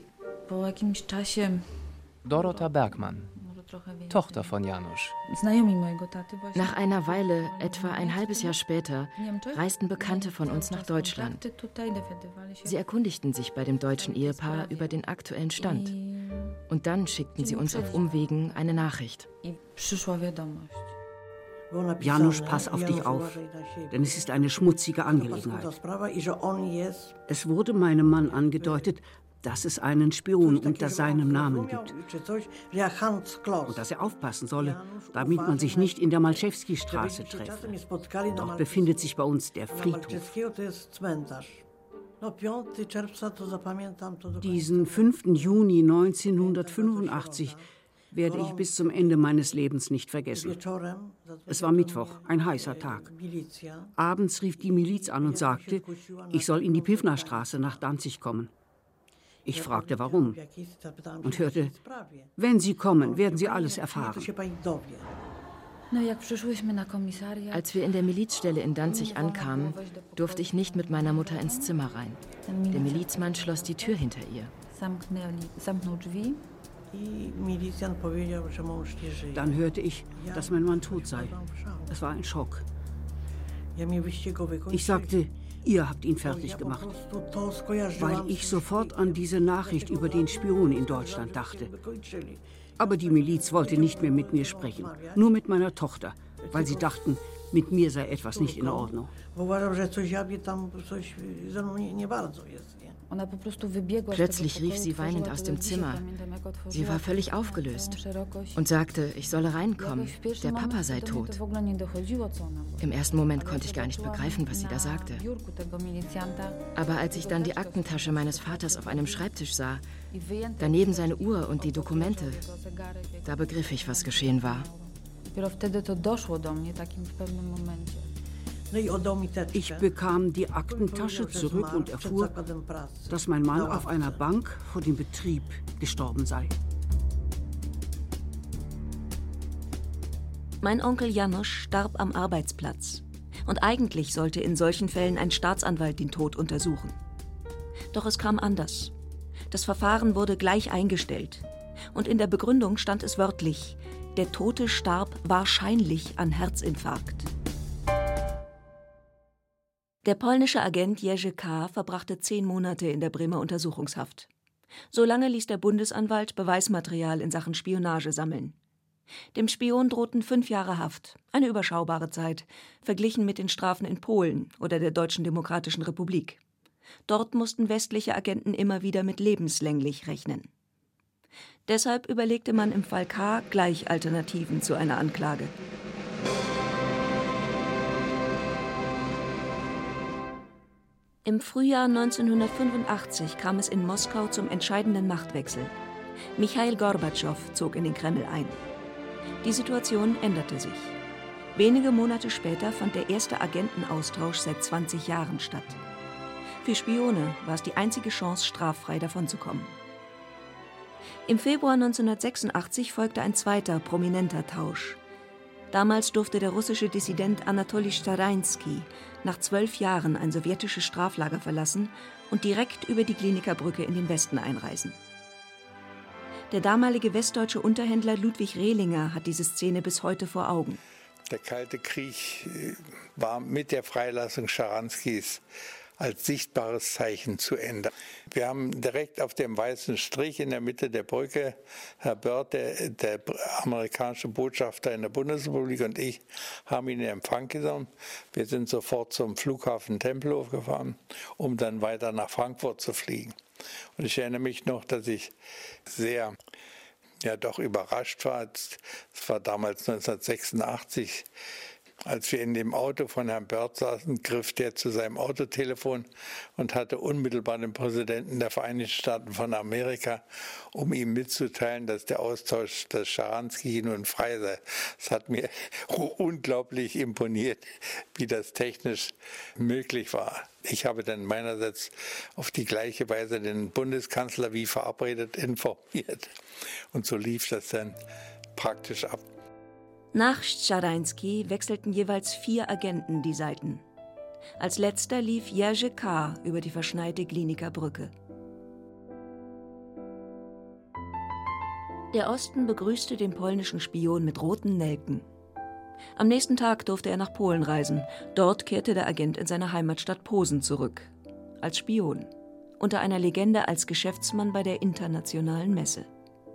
Speaker 2: Dorota Bergmann, Tochter von Janusz.
Speaker 5: Nach einer Weile, etwa ein halbes Jahr später, reisten Bekannte von uns nach Deutschland. Sie erkundigten sich bei dem deutschen Ehepaar über den aktuellen Stand. Und dann schickten sie uns auf Umwegen eine Nachricht.
Speaker 6: Janusz, pass auf dich auf, denn es ist eine schmutzige Angelegenheit. Es wurde meinem Mann angedeutet, dass es einen Spion unter seinem Namen gibt. Und dass er aufpassen solle, damit man sich nicht in der Malczewski-Straße treffe. Dort befindet sich bei uns der Friedhof. Diesen 5. Juni 1985 werde ich bis zum Ende meines Lebens nicht vergessen. Es war Mittwoch, ein heißer Tag. Abends rief die Miliz an und sagte, ich soll in die Piwna-Straße nach Danzig kommen. Ich fragte, warum, und hörte, wenn Sie kommen, werden Sie alles erfahren.
Speaker 5: Als wir in der Milizstelle in Danzig ankamen, durfte ich nicht mit meiner Mutter ins Zimmer rein. Der Milizmann schloss die Tür hinter ihr.
Speaker 6: Dann hörte ich, dass mein Mann tot sei. Es war ein Schock. Ich sagte, ihr habt ihn fertig gemacht, weil ich sofort an diese Nachricht über den Spion in Deutschland dachte. Aber die Miliz wollte nicht mehr mit mir sprechen, nur mit meiner Tochter, weil sie dachten, mit mir sei etwas nicht in Ordnung.
Speaker 5: Plötzlich rief sie weinend aus dem Zimmer. Sie war völlig aufgelöst und sagte, ich solle reinkommen, der Papa sei tot. Im ersten Moment konnte ich gar nicht begreifen, was sie da sagte. Aber als ich dann die Aktentasche meines Vaters auf einem Schreibtisch sah, daneben seine Uhr und die Dokumente, da begriff ich, was geschehen war.
Speaker 6: Ich bekam die Aktentasche zurück und erfuhr, dass mein Mann auf einer Bank vor dem Betrieb gestorben sei.
Speaker 1: Mein Onkel Janusz starb am Arbeitsplatz. Und eigentlich sollte in solchen Fällen ein Staatsanwalt den Tod untersuchen. Doch es kam anders. Das Verfahren wurde gleich eingestellt. Und in der Begründung stand es wörtlich: Der Tote starb wahrscheinlich an Herzinfarkt. Der polnische Agent Jerzy K. verbrachte 10 Monate in der Bremer Untersuchungshaft. So lange ließ der Bundesanwalt Beweismaterial in Sachen Spionage sammeln. Dem Spion drohten 5 Jahre Haft, eine überschaubare Zeit, verglichen mit den Strafen in Polen oder der Deutschen Demokratischen Republik. Dort mussten westliche Agenten immer wieder mit lebenslänglich rechnen. Deshalb überlegte man im Fall K. gleich Alternativen zu einer Anklage. Im Frühjahr 1985 kam es in Moskau zum entscheidenden Machtwechsel. Michail Gorbatschow zog in den Kreml ein. Die Situation änderte sich. Wenige Monate später fand der erste Agentenaustausch seit 20 Jahren statt. Für Spione war es die einzige Chance, straffrei davonzukommen. Im Februar 1986 folgte ein zweiter prominenter Tausch. Damals durfte der russische Dissident Anatoli Starański nach 12 Jahren ein sowjetisches Straflager verlassen und direkt über die Gliniker Brücke in den Westen einreisen. Der damalige westdeutsche Unterhändler Ludwig Rehlinger hat diese Szene bis heute vor Augen.
Speaker 8: Der Kalte Krieg war mit der Freilassung Scharańskis als sichtbares Zeichen zu Ende. Wir haben direkt auf dem weißen Strich in der Mitte der Brücke Herr Börth, der amerikanische Botschafter in der Bundesrepublik, und ich haben ihn in Empfang genommen. Wir sind sofort zum Flughafen Tempelhof gefahren, um dann weiter nach Frankfurt zu fliegen. Und ich erinnere mich noch, dass ich sehr doch überrascht war. Es war damals 1986, als wir in dem Auto von Herrn Börth saßen, griff der zu seinem Autotelefon und hatte unmittelbar den Präsidenten der Vereinigten Staaten von Amerika, um ihm mitzuteilen, dass der Austausch des Scharański nun frei sei. Es hat mir unglaublich imponiert, wie das technisch möglich war. Ich habe dann meinerseits auf die gleiche Weise den Bundeskanzler wie verabredet informiert. Und so lief das dann praktisch ab.
Speaker 1: Nach Starański wechselten jeweils 4 Agenten die Seiten. Als letzter lief Jerzy K. über die verschneite Gliniker Brücke. Der Osten begrüßte den polnischen Spion mit roten Nelken. Am nächsten Tag durfte er nach Polen reisen. Dort kehrte der Agent in seine Heimatstadt Posen zurück. Als Spion. Unter einer Legende als Geschäftsmann bei der Internationalen Messe.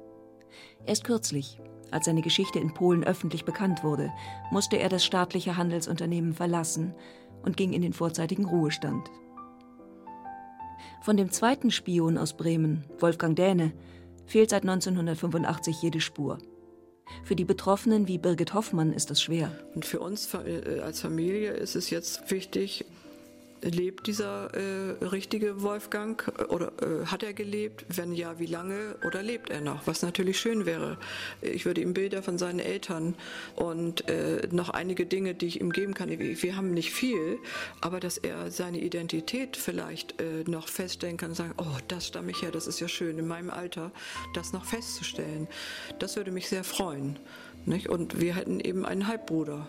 Speaker 1: Erst kürzlich, als seine Geschichte in Polen öffentlich bekannt wurde, musste er das staatliche Handelsunternehmen verlassen und ging in den vorzeitigen Ruhestand. Von dem zweiten Spion aus Bremen, Wolfgang Dähne, fehlt seit 1985 jede Spur. Für die Betroffenen wie Birgit Hoffmann ist das schwer.
Speaker 7: Und für uns als Familie ist es jetzt wichtig, lebt dieser richtige Wolfgang oder hat er gelebt? Wenn ja, wie lange oder lebt er noch? Was natürlich schön wäre. Ich würde ihm Bilder von seinen Eltern und noch einige Dinge, die ich ihm geben kann. Wir haben nicht viel, aber dass er seine Identität vielleicht noch feststellen kann und sagen, oh, das stamme ich her, das ist ja schön, in meinem Alter das noch festzustellen. Das würde mich sehr freuen. Nicht? Und wir hätten eben einen Halbbruder.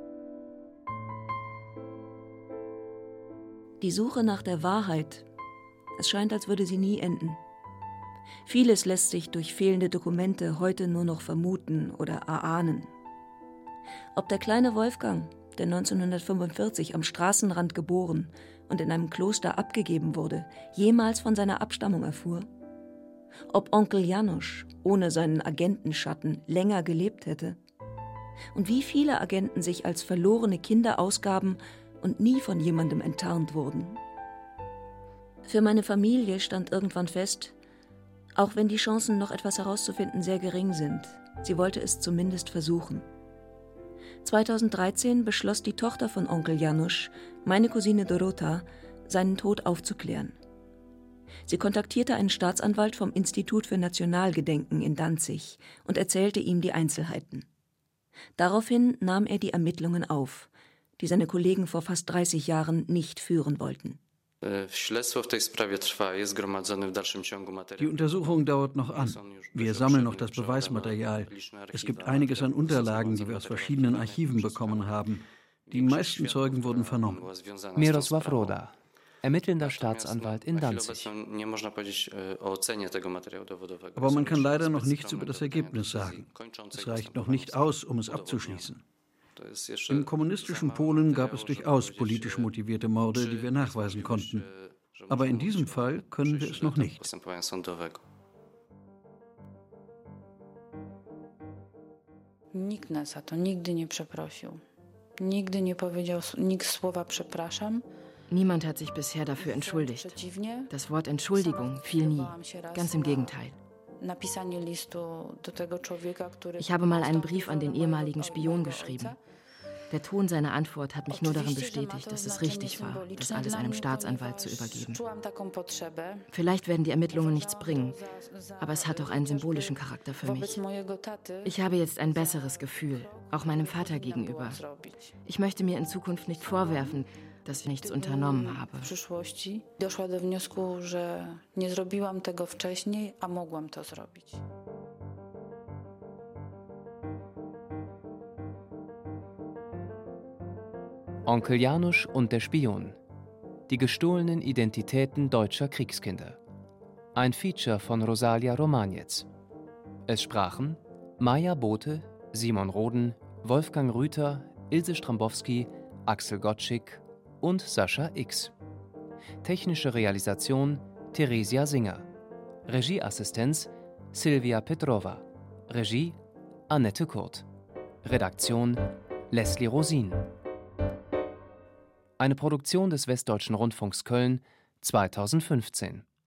Speaker 1: Die Suche nach der Wahrheit, es scheint, als würde sie nie enden. Vieles lässt sich durch fehlende Dokumente heute nur noch vermuten oder erahnen. Ob der kleine Wolfgang, der 1945 am Straßenrand geboren und in einem Kloster abgegeben wurde, jemals von seiner Abstammung erfuhr? Ob Onkel Janusz ohne seinen Agentenschatten länger gelebt hätte? Und wie viele Agenten sich als verlorene Kinder ausgaben und nie von jemandem enttarnt wurden. Für meine Familie stand irgendwann fest, auch wenn die Chancen, noch etwas herauszufinden, sehr gering sind, sie wollte es zumindest versuchen. 2013 beschloss die Tochter von Onkel Janusz, meine Cousine Dorota, seinen Tod aufzuklären. Sie kontaktierte einen Staatsanwalt vom Institut für Nationalgedenken in Danzig und erzählte ihm die Einzelheiten. Daraufhin nahm er die Ermittlungen auf, die seine Kollegen vor fast 30 Jahren nicht führen wollten.
Speaker 3: Die Untersuchung dauert noch an. Wir sammeln noch das Beweismaterial. Es gibt einiges an Unterlagen, die wir aus verschiedenen Archiven bekommen haben. Die meisten Zeugen wurden vernommen.
Speaker 2: Mirosław Roda, ermittelnder Staatsanwalt in Danzig.
Speaker 3: Aber man kann leider noch nichts über das Ergebnis sagen. Es reicht noch nicht aus, um es abzuschließen. Im kommunistischen Polen gab es durchaus politisch motivierte Morde, die wir nachweisen konnten. Aber in diesem Fall können wir es noch nicht.
Speaker 4: Nikt nas za to nigdy nie przeprosił. Nigdy nie powiedział nikt słowa przepraszam.
Speaker 5: Niemand hat sich bisher dafür entschuldigt. Das Wort Entschuldigung fiel nie. Ganz im Gegenteil. Ich habe mal einen Brief an den ehemaligen Spion geschrieben. Der Ton seiner Antwort hat mich nur darin bestätigt, dass es richtig war, das alles einem Staatsanwalt zu übergeben. Vielleicht werden die Ermittlungen nichts bringen, aber es hat auch einen symbolischen Charakter für mich. Ich habe jetzt ein besseres Gefühl, auch meinem Vater gegenüber. Ich möchte mir in Zukunft nicht vorwerfen, dass ich nichts unternommen habe.
Speaker 4: Doszła do wniosku, że nie zrobiłam tego wcześniej, a mogłam to zrobić.
Speaker 2: Onkel Janusz und der Spion. Die gestohlenen Identitäten deutscher Kriegskinder. Ein Feature von Rosalia Romanetz. Es sprachen Maja Bothe, Simon Roden, Wolfgang Rüther, Ilse Strambowski, Axel Gottschick und Sascha X. Technische Realisation Theresia Singer. Regieassistenz Silvia Petrova. Regie Annette Kurt. Redaktion Leslie Rosin. Eine Produktion des Westdeutschen Rundfunks Köln 2015.